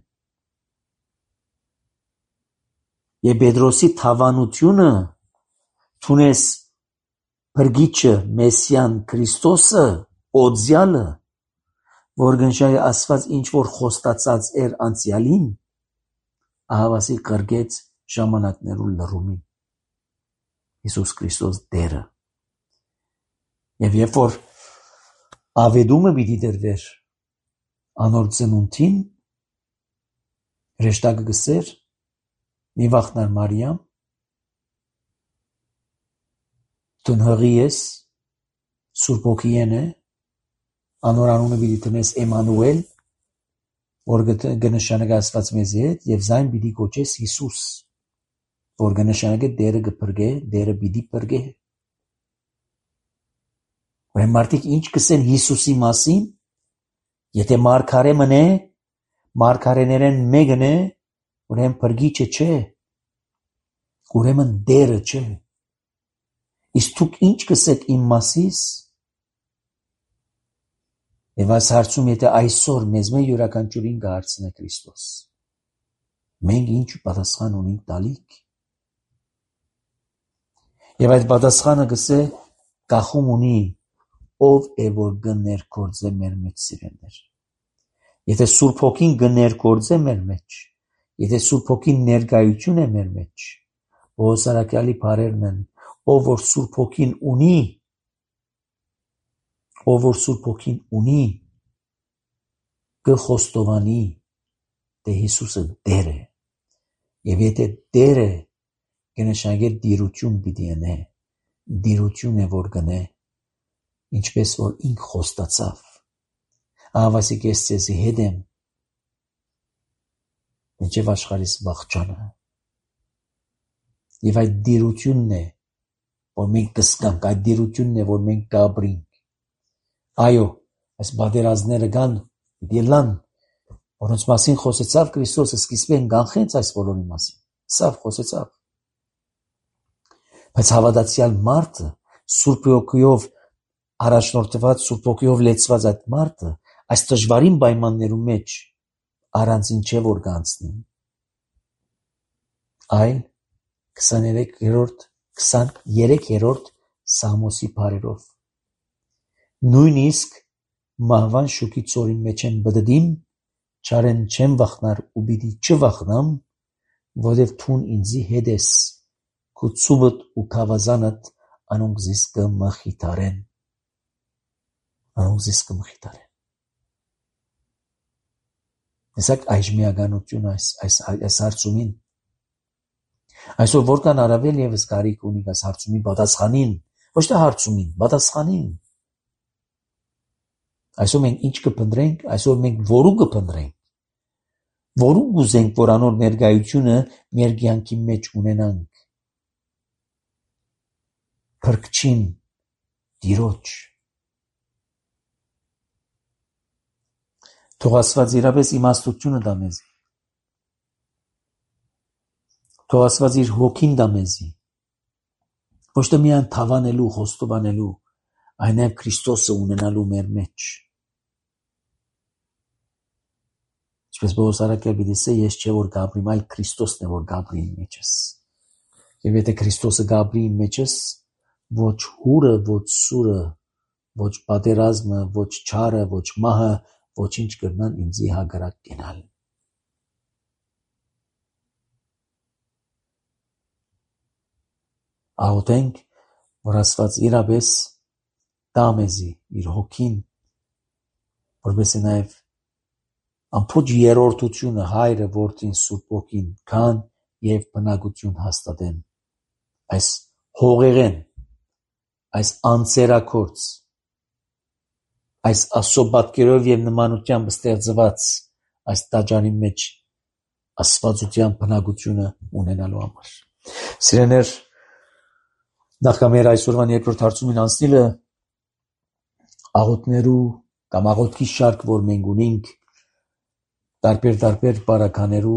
Եվ Պետրոսի թավանությունը թունես փրկիչը Մեսիան Քրիստոսը օձյալը, որ գնշայ ասված ինչ որ խոստացած էր անցյալին, ահավասի կրգեց ժամանակներու լռումին։ Հիսուս Քրիստոս Տերը։ Եվ երբ որ ավետումը պիտի դրվեր անոր ծնունդին, հրեշտակը գսեր մի վախնար Մարիամ, դուն հղի ես, Սուրբ Հոգին է, անոր անունը պիտի տնես Էմանուել, որ կնշանակի Աստված մեզի հետ, եւ զայն պիտի կոչես Հիսուս, որ կնշանակի Տերը կփրկե, Տերը պիտի փրկե։ Ուրեմն մարդիկ ինչ կսեն Հիսուսի մասին, եթե մարգարե մնե, մարգարեներեն մեկն է, ուրեմն փրկիչը չէ, ուրեմն Տերը չէ։ Իսկ դուք ինչ կսեք իմ մասիս։ Եվ այս հարցում եթե այսօր մեզ մե յուրաքանչյուրին կհարցնե Քրիստոս, մենք ինչ պատասխան ունենք տալիք։ Եվ այդ պատասխանը գսե կախում ունի ով է որ կներգործե մեր մեջ սիրելիներ։ Եթե Սուրբ Հոգին կներգործե մեր մեջ, եթե Սուրբ Հոգին ներկայություն է մեր մեջ, Պողոս առաքյալի բառերն են, ով որ Սուրբ Հոգին ունի, կխոստովանի, թե Հիսուսը Տեր է։ Եվ եթե Տեր է, կնշանակի դիրություն պիտի անե, դիրություն է որ գնե, ինչպես որ ինք խոստացավ։ Ահավասիկ ես ձեզի հետ եմ, մինչև աշխարհիս վախճանը։ Եվ այդ դիրությունն է, որ մենք կսկանք, այդ դիրությունն է, որ մենք կապրինք։ Այո, այս բادرազները կան, ելան, որոնց մասին խոսեցավ Քրիստոսը, սկիզբեն կանխեց այս բոլորի մասին, սավ խոսեցավ։ Բայց հավատացյալ մարդը, Սուրբ Հոգիով առաջնորդված, Սուրբ Հոգիով լեցված այդ մարդը, այս դժվարին պայմաններում մեջ առանցին չէ որ կանցնի, այլ 23-րդ Սամոսի բարերով։ Նույնիսկ մահվան շուքի ծորի մեջ են բդդիմ, չարեն չեմ վախնար ու պիտի չվախնամ, որև թուն ինձի հետ ես, քու ծուբդ ու քավազանդ անոնք զիս կմխիթարեն։ Տեսակ այժմիականություն այս հարցումին։ Այսօր որքան առավել եւս կարիք ունի այս հարցումի պատասխանին, ոչ թե հարցումին, պատասխանին։ Այսօր մենք ինչ կփնտրենք, այսօր մենք որու կփնտրենք, որու կուզենք, որ անոր ներկայությունը մեր կյանքի մեջ ունենանք։ Փրկչին Տիրոջ։ Թող Աստված իրապես իմաստությունը տա մեզ։ Թող Աստված իր հոգին տա մեզի։ Ոչ թե միայն թավանելու, խոստովանելու, այլ նաև Քրիստոսը ունենալու մեր մեջ։ Ինչպես Պողոս առաքյալը դիսե, ես չէ որ գաբրիմ, այլ Քրիստոսն է որ գաբրի իմ մեջս։ Եվ եթե Քրիստոսը գաբրի իմ մեջս, ոչ հուրը, ոչ սուրը, ոչ պատերազմը, ոչ չարը, ոչ մահը, ոչինչ կրնան ինձի հակառակ կենալ։ Աղոթենք, որ Աստված իրապես տա մեզի իր հոգին, որպեսզի նաև ամբողջ երրորդությունը Հայրը, Որդին, Սուրբ Հոգին կան եւ բնակություն հաստատեն այս հողեղեն, այս անձերակորց, այս Աստծո պատկերով եւ նմանությամբ ստեղծված այս տաճարի մեջ աստվածության բնակությունը ունենալու համար։ Սիրեներ, նախքան մեր այսօրվան երկրորդ հարցումին անցնելը աղոթներու կամ աղոթքի շարք, որ մենք ունենք տարբեր բարականերու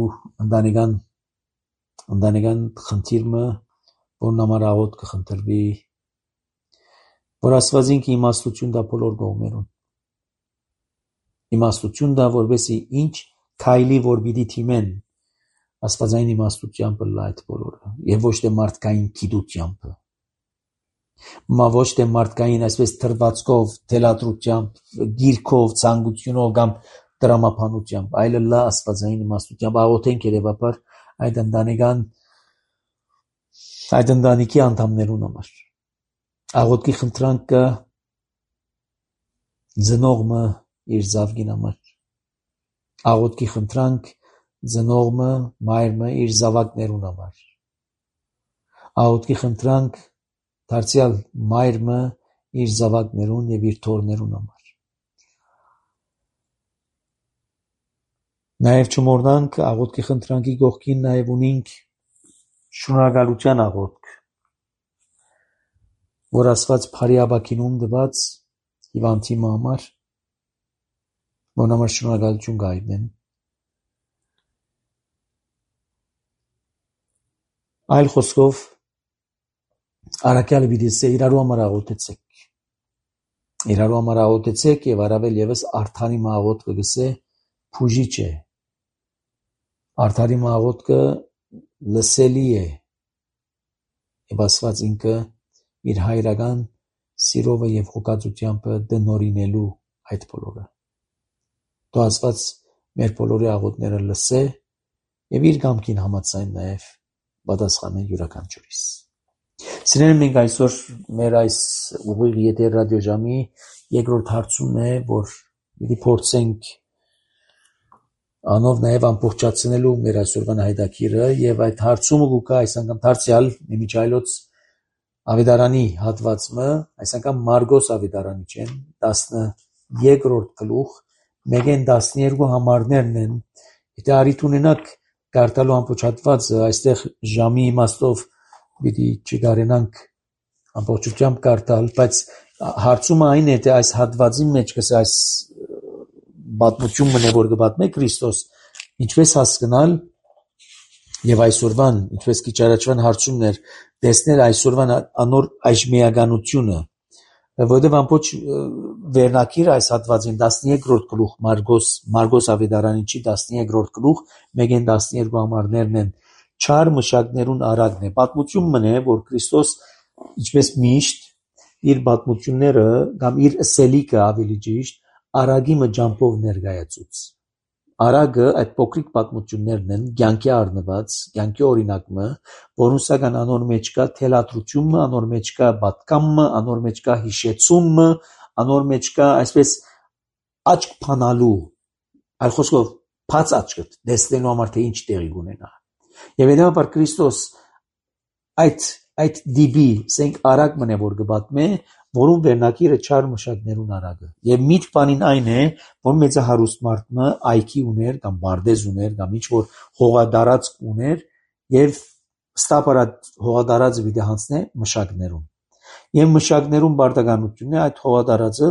ընտանեկան խնդիրը, որն համար աղոթ կխնդրվի, որ Աստված ինքը իմաստություն տա բոլոր կողմերուն։ Իմաստություն տա, որպեսզի ինչ քայլի որ պիտի թիմեն աստվածային իմաստությամբ լա այդ բոլորը եւ ոչ թե մարդկային գիտությամբ։ Ոչ թե մարդկային այսպես թրվածքով, թելադրությամբ, գիրքով, ցանկությունով կամ դրամապանությամբ, այլ լա աստվածային իմաստությամբ։ Աղոթենք երևաբար այդ ընտանիքի անդամներուն համար։ Աղոթքի խնդրանքը ծնողը իր զավգին համար։ Աղոթքի խնդրանք ծնողը, մայրը իր զավակներուն համար։ Աղոթքի խնդրանք դարձյալ մայրը իր զավակներուն եւ իր թոռներուն համար։ Նաեւ չմոռնանք աղոթքի խնդրանքի կողքին նաեւ ունենք շնորհակալության աղոթք, որ Աստված բարի աբակինում տված հիվանդի համար, որ համար շնորհակալություն գայտնեն։ Այլ խոսքով առաքյալը պիտի ասե իրարու համար աղոթեցեք։ Իրարու համար աղոթեցեք եւ առավել եւս արդարի աղոթքը գսե փուժիչ է։ Արդարի աղոթքը լսելի է։ Եվ Աստված ինքը իր հայրական սիրովը եւ հոգածությամբ դնորինելու այդ բոլորը։ Թող Աստված մեր բոլորի աղոթները լսե եւ իր կամքին համաձայն նաեւ պատասխանե յուրաքանչյուրիս։ Սիրելիներ, մենք այսօր մեր այս ուղիղ եթեր ռադիոժամի երկրորդ հարցումն է, որ պիտի փորձենք անով նաև ամբողջացնելու մեր այսօրվան հայտակիրը եւ այդ հարցումը գուկա այս անգամ դարձյալ Միչայլոց Ավետարանի հատվածը, այս անգամ Մարգոս Ավետարանի չեն 12-րդ գլուխ 1-12 համարներն են։ Եթե արիթ ունենաք կարդալու ամբողջատվածը այստեղ ժամի իմաստով պիտի չգարենանք ամբողջությամբ կարդալ, բայց հարցումը այն է, թե այս հատվածի մեջ այս պատմությունը, որ կպատմե Քրիստոս, ինչպես հասկանալ եւ այսօրվան, ինչպես քիչ առաջվան հարցումն էր, տեսնել այսօրվան անոր այժմիականությունը, որովհետեւ ամբողջ վերնակիր այս հատվածին 13-րդ գլուխ Մարգոս Ավետարանիչի 13-րդ գլուխ 1-12 համարներն են չար մշակներուն արագն է պատմությունն է, որ Քրիստոս ինչպես միշտ իր պատմությունները կամ իր սելիկը ավելի ճիշտ արագի մջամփով ներկայացուց արագը այդ փոքրիկ պատմություններն են կյանքի առնված կյանքի օրինակը որոնց սակայն անոր մեջ կա թելադրությունը անոր մեջ կա պատկամը անոր մեջ կա հիշեցումը անոր մեջ կա այսպես աչք փանալու այլ խոսքով բաց աչքը տեսնելու համար թե ինչ տեղի ունենա եւ հետեւաբար Քրիստոս այդ դիբի սենք արագ մնե որ կպատմե որում վերնակիրը չար մշակներուն արագը եւ միտ բանին այն է որ մեծահարուստ մարդը այքի ուներ կամ բարդեզ ուներ կամ ինչ որ հողադարած ուներ եւ ստապարած հողադարածը պիտի հանցնե մշակներուն եւ մշակներուն բարդականությունն է այդ հողադարածը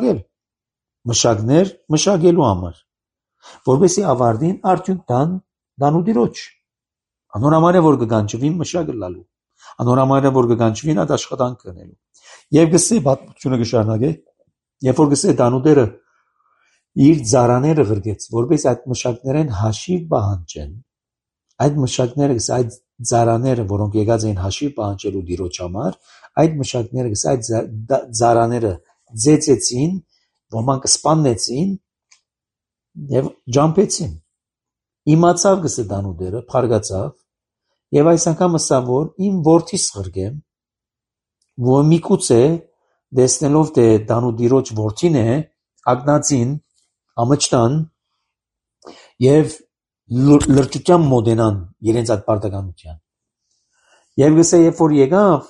մշակներ մշակելու համար որովհետեւ ավարտին արդյունք դանուդիրոջ անոր համար է որ կգանչվին մշակը լալու անոր համար է որ կգանչվին այդ աշխատանք կնելու եւ գսե պատմությունը կշարունակե երբ որ գսե դանուդերը իր ծառաները գրգեց որպես այդ մշակներեն հաշիվ պահանջեն այդ մշակները այդ ծառաները որոնք եկած էին հաշիվ պահանջելու դիրոջ համար այդ մշակները այդ ծառաները ձեծեցին ոմանք սպանեցին եւ ջամփեցին իմացավ գսե դանուդերը փարգացավ եւ այս անգամ ասավ որ իմ որդիս գրգեմ որ միգուցե դեսնելով թե դանուդիրոջ որդին է ագնացին ամճտան եւ լրջության մոդենան իրենց այդ պարտականության եւ գսե երբ որ եկավ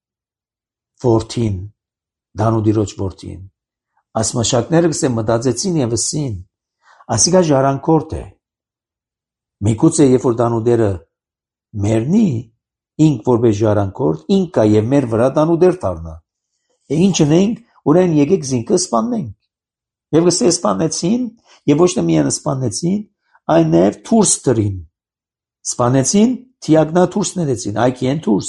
որդին դանուդիրոջ որդին այս մշակները գսե մտածեցին եւ ասին ասիկա ժառանգորդ է միգուցե երբ որ դանուդերը մերնի ինք որպես ժառանգորդ ինքա եւ մեր վրա դանուդեր դառնա ինչ ունենք ուրեն եկեք զինքը սպանենք եւ գսե սպանեցին եւ ոչ թե միայն սպանեցին այն նաեւ թուրս դրին սպանեցին թիագնա թուրս ներեցին այքին թուրս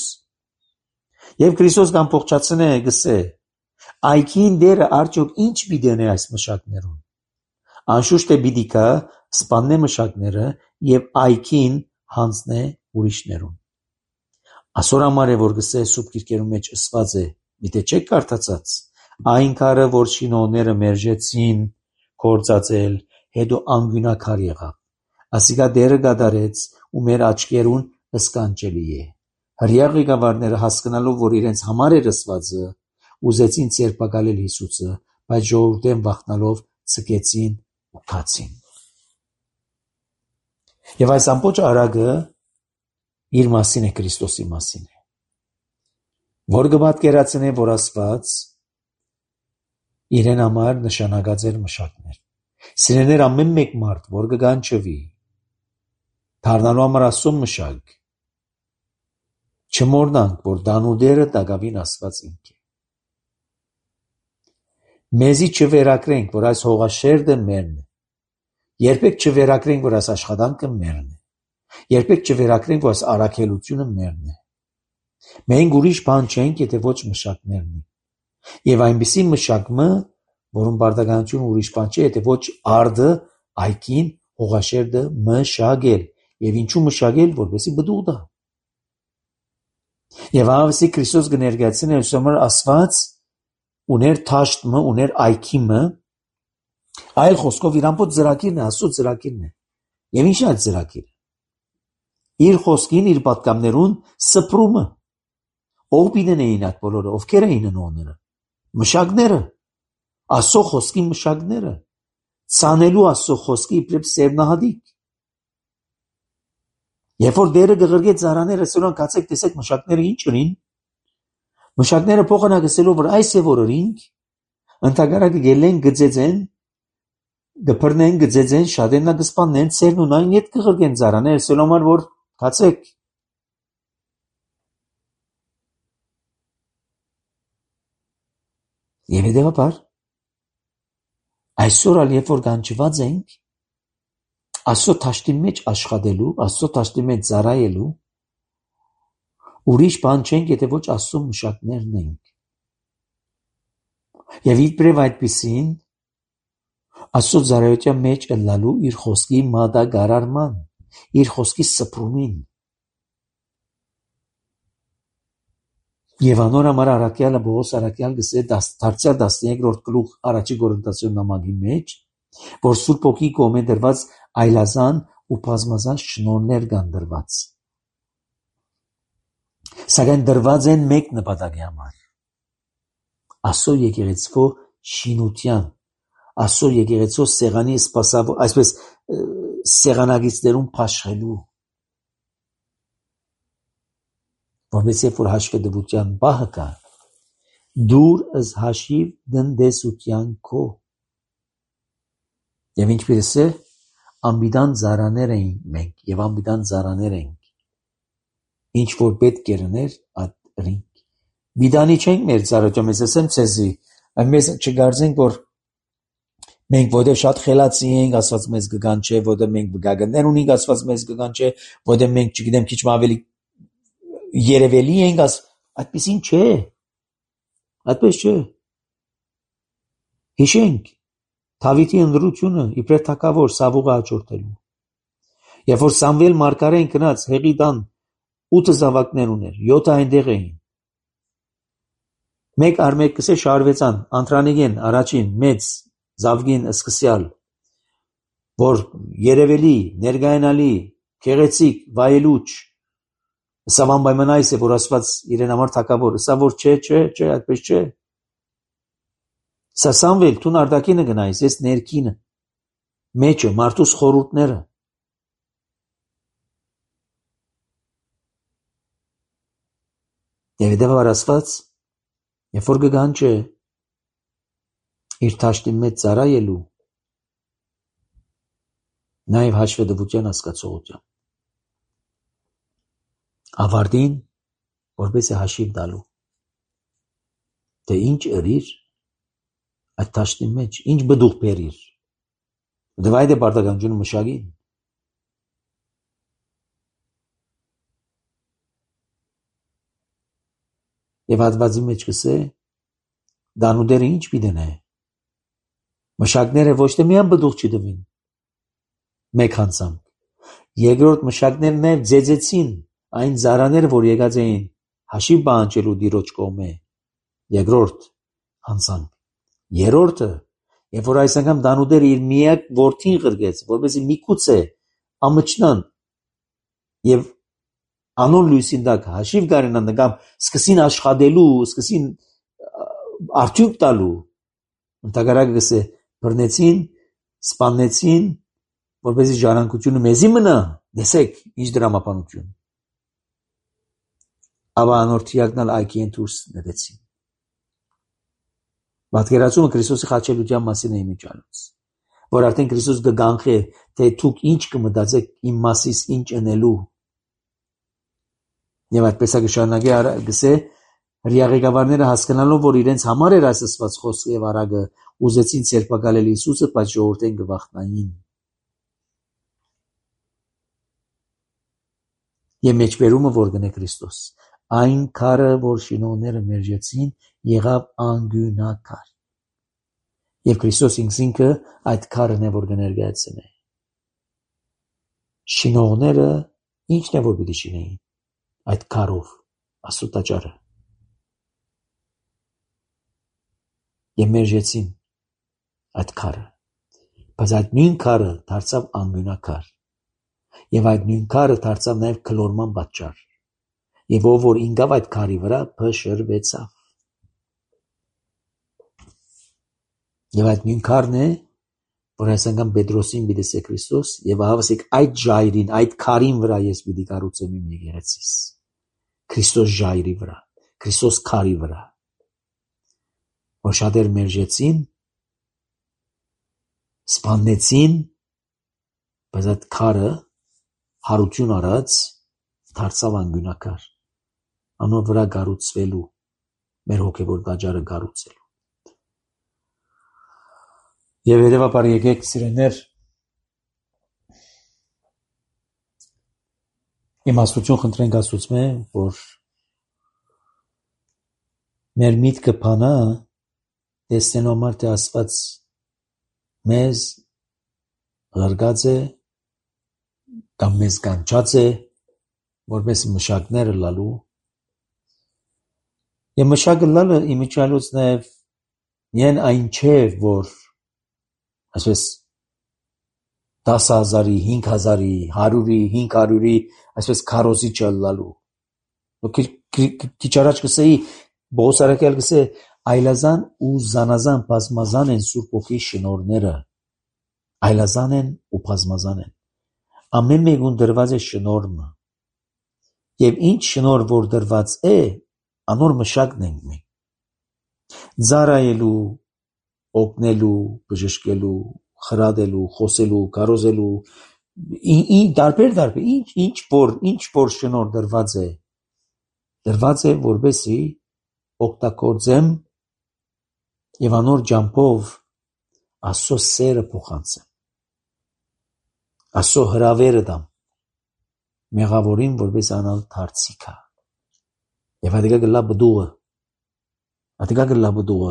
եւ Քրիստոս կամ փոխչացնե գսե այքին դերը արդյոք ինչ պիտի ունի այս մշակներուն անշուշտ է պիտի կա սպաննե մշակները եւ այքին հանձնե ուրիշներուն ասոր համար է որ գսե սուրբ գիրքերում մեջ ասված է միտե չեք կարդացած այն քարը որ շինողները մերժեցին կործածել հետո անգյունակար եղավ ասիկա դերը գադարեց ու մեր աչքերուն հսկանչելի է հրյա ղեկավարները հասկանալով որ իրենց համար էր ասվածը ուզեցին ցերպակալել Հիսուսը բայց ժողովուրդեն վախնալով ցկեցին ու քացին եւ այս ամբողջ արագը իր մասին է Քրիստոսի մասին է որ գպատկերացնե որ ասված իրեն համար նշանակած էր մշակներ սիրեներ ամեն մեկ մարդ որ կգանչվի դառնալու համար ասում մշակ չմոռնանք որ դանուդերը տակավին ասված ինք է մեզի չվերակրենք որ այս հողաշերտը մերն է երբեք չվերակրենք որ այս աշխատանքը մերն է երբեք չվերակրենք որ այս առաքելությունը մերն է մենք ուրիշ բան չենք եթե ոչ մշակներն են եւ այնպիսի մշակը որում բարդականությունը ուրիշ բան չէ եթե ոչ արդը այքին հողաշերտը մշակել եւ ինչու մշակել որպեսի բդուղ դա եւ ավսի Քրիստոս կներկայացնի այսօր ասված ուներ թաշտմը ուներ այքիմը այլ խոսքով իր ամբողջ ծրագիրն է ասու ծրագիրն է եւ ինչ է այդ ծրագիրը իր խոսքին իր պատկամներուն սփռումը ով պիտենեին այդ բոլորը ովքեր էին նոները մշակները ասո խոսքի մշակները ցանելու ասո խոսքի իբրև սերնահադիկ երբ որ դերը գղրգեց ծառաները սրանք կացեք տեսեք մշակները ինչ ունին մշակները փոխանակելով որ այս է որ օրինք ընդհանրակը գելեն գծեցեն գբրնեն գծեծեն շատենա գսպանեն ծերն ունայն իդ կղրգեն ծարաներ սելոմար որ կացեք եւ հետեւաբար այսօր ալ երբ որ կանչված ենք Աստծո թաշտի մեջ աշխատելու, Աստծո թաշտի մեջ ծառայելու, ուրիշ բան չենք, եթե ոչ Աստծո մշակներն ենք։ Եվ իբրև այդպիսին Աստծո ծառայության մեջ ելնալու իր խոսքի մատակարարման, իր խոսքի սփռումին։ Եվ անոր համար առաքյալը Պողոս առաքյալ գսե դարձյալ 13-րդ գլուխ առաջի Կորինթացիներուն նամակի մեջ, որ Սուրբ Օգի կողմէ դրված այլազան ու բազմազան շնորհներ կան դրված։ Սակայն դրված են մեկ նպատակի համար։ Աստծո եկեղեցու շինության, Աստծո եկեղեցու սեղանի սպասավոր, այսպես սեղանագիծներուն փաշխելու, որովհետեւ որ հաշվետվության բահը կա, դուր ըս հաշիվ դնդեսության քո։ Եվ ինչպես է, անբիդան ծառաներ էինք մենք եւ անբիդան ծառաներ ենք։ Ինչ որ պետք է լիներ ատրինք։ Բիդանի չենք մեր ծառայում, ես ասեմ ցեզի, այնպես չգարձենք որ մենք որտեղ շատ խելացի ենք, Աստված մեզ կգանչե, որտեղ մենք վգագներ ունենք, Աստված մեզ կգանչե, որտեղ մենք չգիտեմ քիչ ավելի երևելի ենք, այդպեսին չէ։ Այդպես չէ։ Հիշենք Դավիթի ընդրությունը իբրև թագավոր Սավուղը հաջորդելու։ Երբ որ Սամվել մարգարեն գնաց Հեղիդան 8 զավակներ ուներ, 7 այնտեղ էին։ Մեկ առ մեկ կսե շարվեցան, Անտրանիգեն առաջին մեծ զավգին սկսյալ, որ երևելի, ներգայանալի, գեղեցիկ, վայելուչ, սավան պայմանայս է, որ Աստված իրեն համար թագավոր, սա որ չէ, այդպես չէ։ Սա Սամվել, դու արտաքինը գնայես, ես ներքինը, մեջը, մարդուս խորհուրդները։ Եվ հետևաբար Աստված, երբ որ կգանչե իր թաշտի մեջ ծառայելու, նաև հաշվետվության հասկացողությամբ, ավարտին, որպես է հաշիվ տալու, թե ինչ ըրիր այդ թաշտի մեջ, ինչ բդուղ բերիր, դե այդ է պարտականությունը մշակին։ Եվ հատվածի մեջ կսե, դանուդերը ինչ պիտեն է, մշակները ոչ թե միան բդուղ չդվին, մեկ հանցանք, երկրորդ մշակներն նաև ձեծեցին այն ծառաները, որ եկած էին հաշիվ պահանջելու Տիրոջ կողմէ, երկրորդ հանցանք, երրորդը, երբ որ այս անգամ դանուդերը իր միակ որդին ղրկեց, որպեսզի միգուցե ամճնան եւ անոն լույսին տակ հաշիվ կարենան կամ սկսին աշխատելու, սկսին արդյունք տալու, ընդհակառակը գսե բռնեցին, սպանեցին, որպեսզի ժառանգությունը մեզի մնա, տեսեք ինչ դրամապանություն։ Աբա անորթիակնալ այգին դուրս նետեցին։ Պատկերացումը Քրիստոսի խաչելության մասին է իմիջալուց, որ արդեն Քրիստոս կգանխե, թե դուք ինչ կմտածեք իմ մասիս ինչ ընելու։ Եվ այդպես է կշարունակի գսե հրյա ղեկավարները հասկանալով, որ իրենց համար էր այս ասված խոսքը եւ արագը, ուզեցին ցերպակալել Հիսուսը, բայց ժողովուրդեն գվախտնային։ Եվ մեջբերումը որ գնե Քրիստոս, այն քարը, որ շինողները մերժեցին, եղավ անգյունակար։ Եվ Քրիստոս ինքը այդ քարն է, որ կներկայացնե։ Շինողները ինչն է, որ պիտի շինեին այդ քարով, Աստծո տաճարը։ Եվ մերժեցին այդ քարը, բայց այդ նույն քարը դարձավ անգյունակար։ Եվ այդ նույն քարը դարձավ նաև գլորման պատճառ։ Եվ ով որ ինգավ այդ քարի վրա փշրվեցավ։ Եվ այդ նույն քարն է, որ այս անգամ Պետրոսին պիտի Քրիստոս, եւ հավասիկ այդ ժայրին, այդ քարին վրա ես պիտի կառուցեմ իմ եկեղեցիս։ Քրիստոս ժայրի վրա, Քրիստոս քարի վրա։ Որ շատեր մերժեցին, սպանեցին, բայց այդ քարը հարություն արած դարձավ անգյունակար, անոր վրա գառուցվելու, մեր հոգևոր տաճարը գառուցելու։ Եվ երևաբար եկեք սիրեներ, իմաստություն խնդրենք Աստծուց, որ մեր միտքը փանա տեսնելու համար, թե Աստված մեզ ղրգած է կամ մեզ կանչած է, որպես մշակները լալու։ Եվ մշակը լալը իմիջիալոց նաև միայն այն չէ, որ այսպես 10,000-ի, 5,000-ի, 100-ի, 500-ի այսպես քարոզիչ լալու։ Քիչ առաջ կսեի, Պողոս առաքյալ կսե, այլազան ու զանազան բազմազան են Սուրբ Ոգի շնորհները, այլազան են ու բազմազան են։ Ամեն մեկուն դրված է շնորհը, եւ ինչ շնորհ որ դրված է, անոր մշակն ենք մենք։ Ծառայելու, օգնելու, բժշկելու, խրադելու, խոսելու, կարոզելու, տարբեր, ինչ որ շնորհ դրված է, որպեսզի օգտագործեմ եւ անոր ջամփով Աստծո սերը փոխանցեմ, Աստծո հրավերը դամ մեղավորին, որպես անալ դարձիկա։ Եվ ադիգա գլա բդուղը,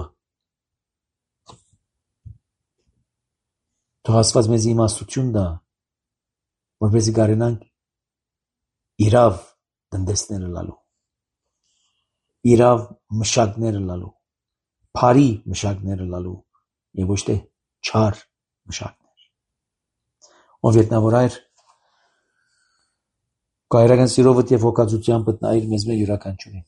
թող Աստված մեզ իմաստություն տա, որպեսզի կարենանք իրավ տնտեսները լալու, իրավ մշակները լալու, բարի մշակները լալու եւ ոչ թե չար մշակներ։ Ով ետնավորայր կայրական սիրովդ եւ հոգածությամբ տնայր մեզ մեր յուրաքանչյուրին։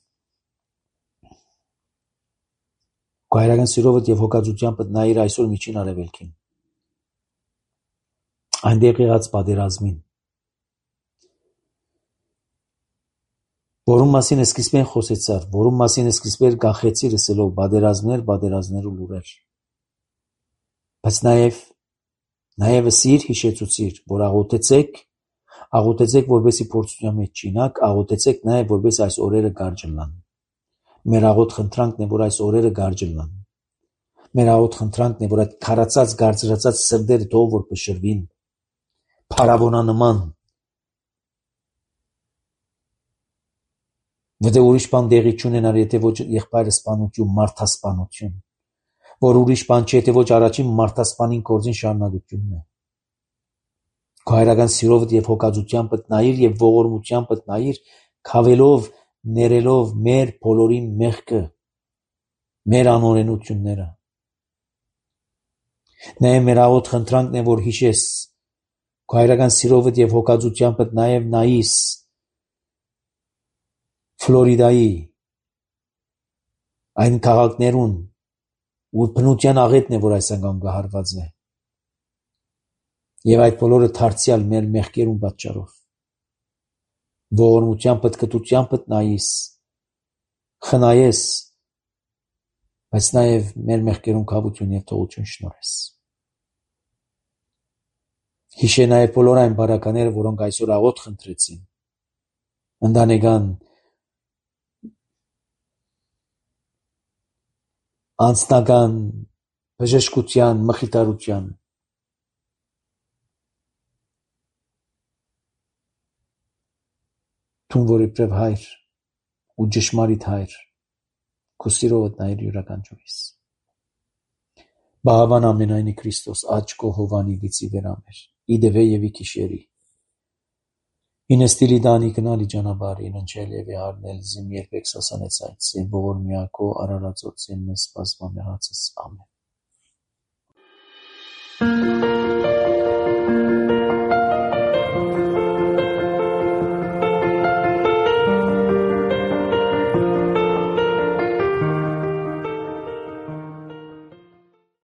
Կայրական սիրովդ եւ հոգածությամբ տնայր այսօր միջին արևելքին։ Այնտեղ եղած պատերազմին, որում մասին սկիզբեն խոսեցար, որում մասին սկիզբեն գախեցիր ասելով պատերազմներ ու լուրեր։ Բայց նաև սիր հիշեցուցիր, որ աղոթեցեք, որպեսզի փորձության մեջ չինակ, աղոթեցեք նաև, որպես այս օրերը գարջլան։ Մեր աղոթ խնդրանքն է, որ այս օրերը գարջլան։ Մեր աղոթ խնդրանքն է, որ այդ քարացած, գարձրացած սրտերը թող որ բշրվին, փարավոնանման, Որտե ուրիշ բան դեղի չունենար, եթե ոչ եղբայրը սպանություն, մարդասպանություն, որ ուրիշ բան չէ, եթե ոչ առաջին մարդասպանին գործին շարունակությունն է։ Քո հայրական սիրովդ եւ հոգածությամբ տնայիր եւ ողորմությամբ տնայիր, քավելով, ներելով մեր բոլորի մեղքը, մեր անօրենությունները։ Նաեւ մեր աղոտ խնդրանքն է, որ հիշես քո հայրական սիրովդ եւ հոգածությամբ նաեւ նայիս Ֆլորիդայի այն քաղաքներուն, որ բնության աղետն է, որ այս անգամ գահարված է։ Եվ այդ բոլորը դարձյալ մեր մեղքերուն պատճառով։ Ողորմությամբ, կտությամբ նայիս, խնայես, բայց նաև մեր մեղքերուն քավություն եւ թողություն շնորհես։ Հիշե նաև բոլոր այն բարակաները, որոնք այսօր աղոտ խնդրեցին, ընտանեկան, անձնական, բժշկության, մխիթարության։ Թուն որ իբրև հայր ու ճշմարիտ հայր, քո սիրովդ նայր յուրաքանչյուրիս։ Բահավան ամենայնի Քրիստոս աճ քո հովանի գիծի վերամեր, իդևե եւ իքիշերի։ Ինստիլի դանի կնալի ճանապարհին ընչել եւ հարնել զիմ երբեք սասանեց այդ զիմ ողորմիակո արարածոց զիմ մեզ սպասմամեղացս ամեն։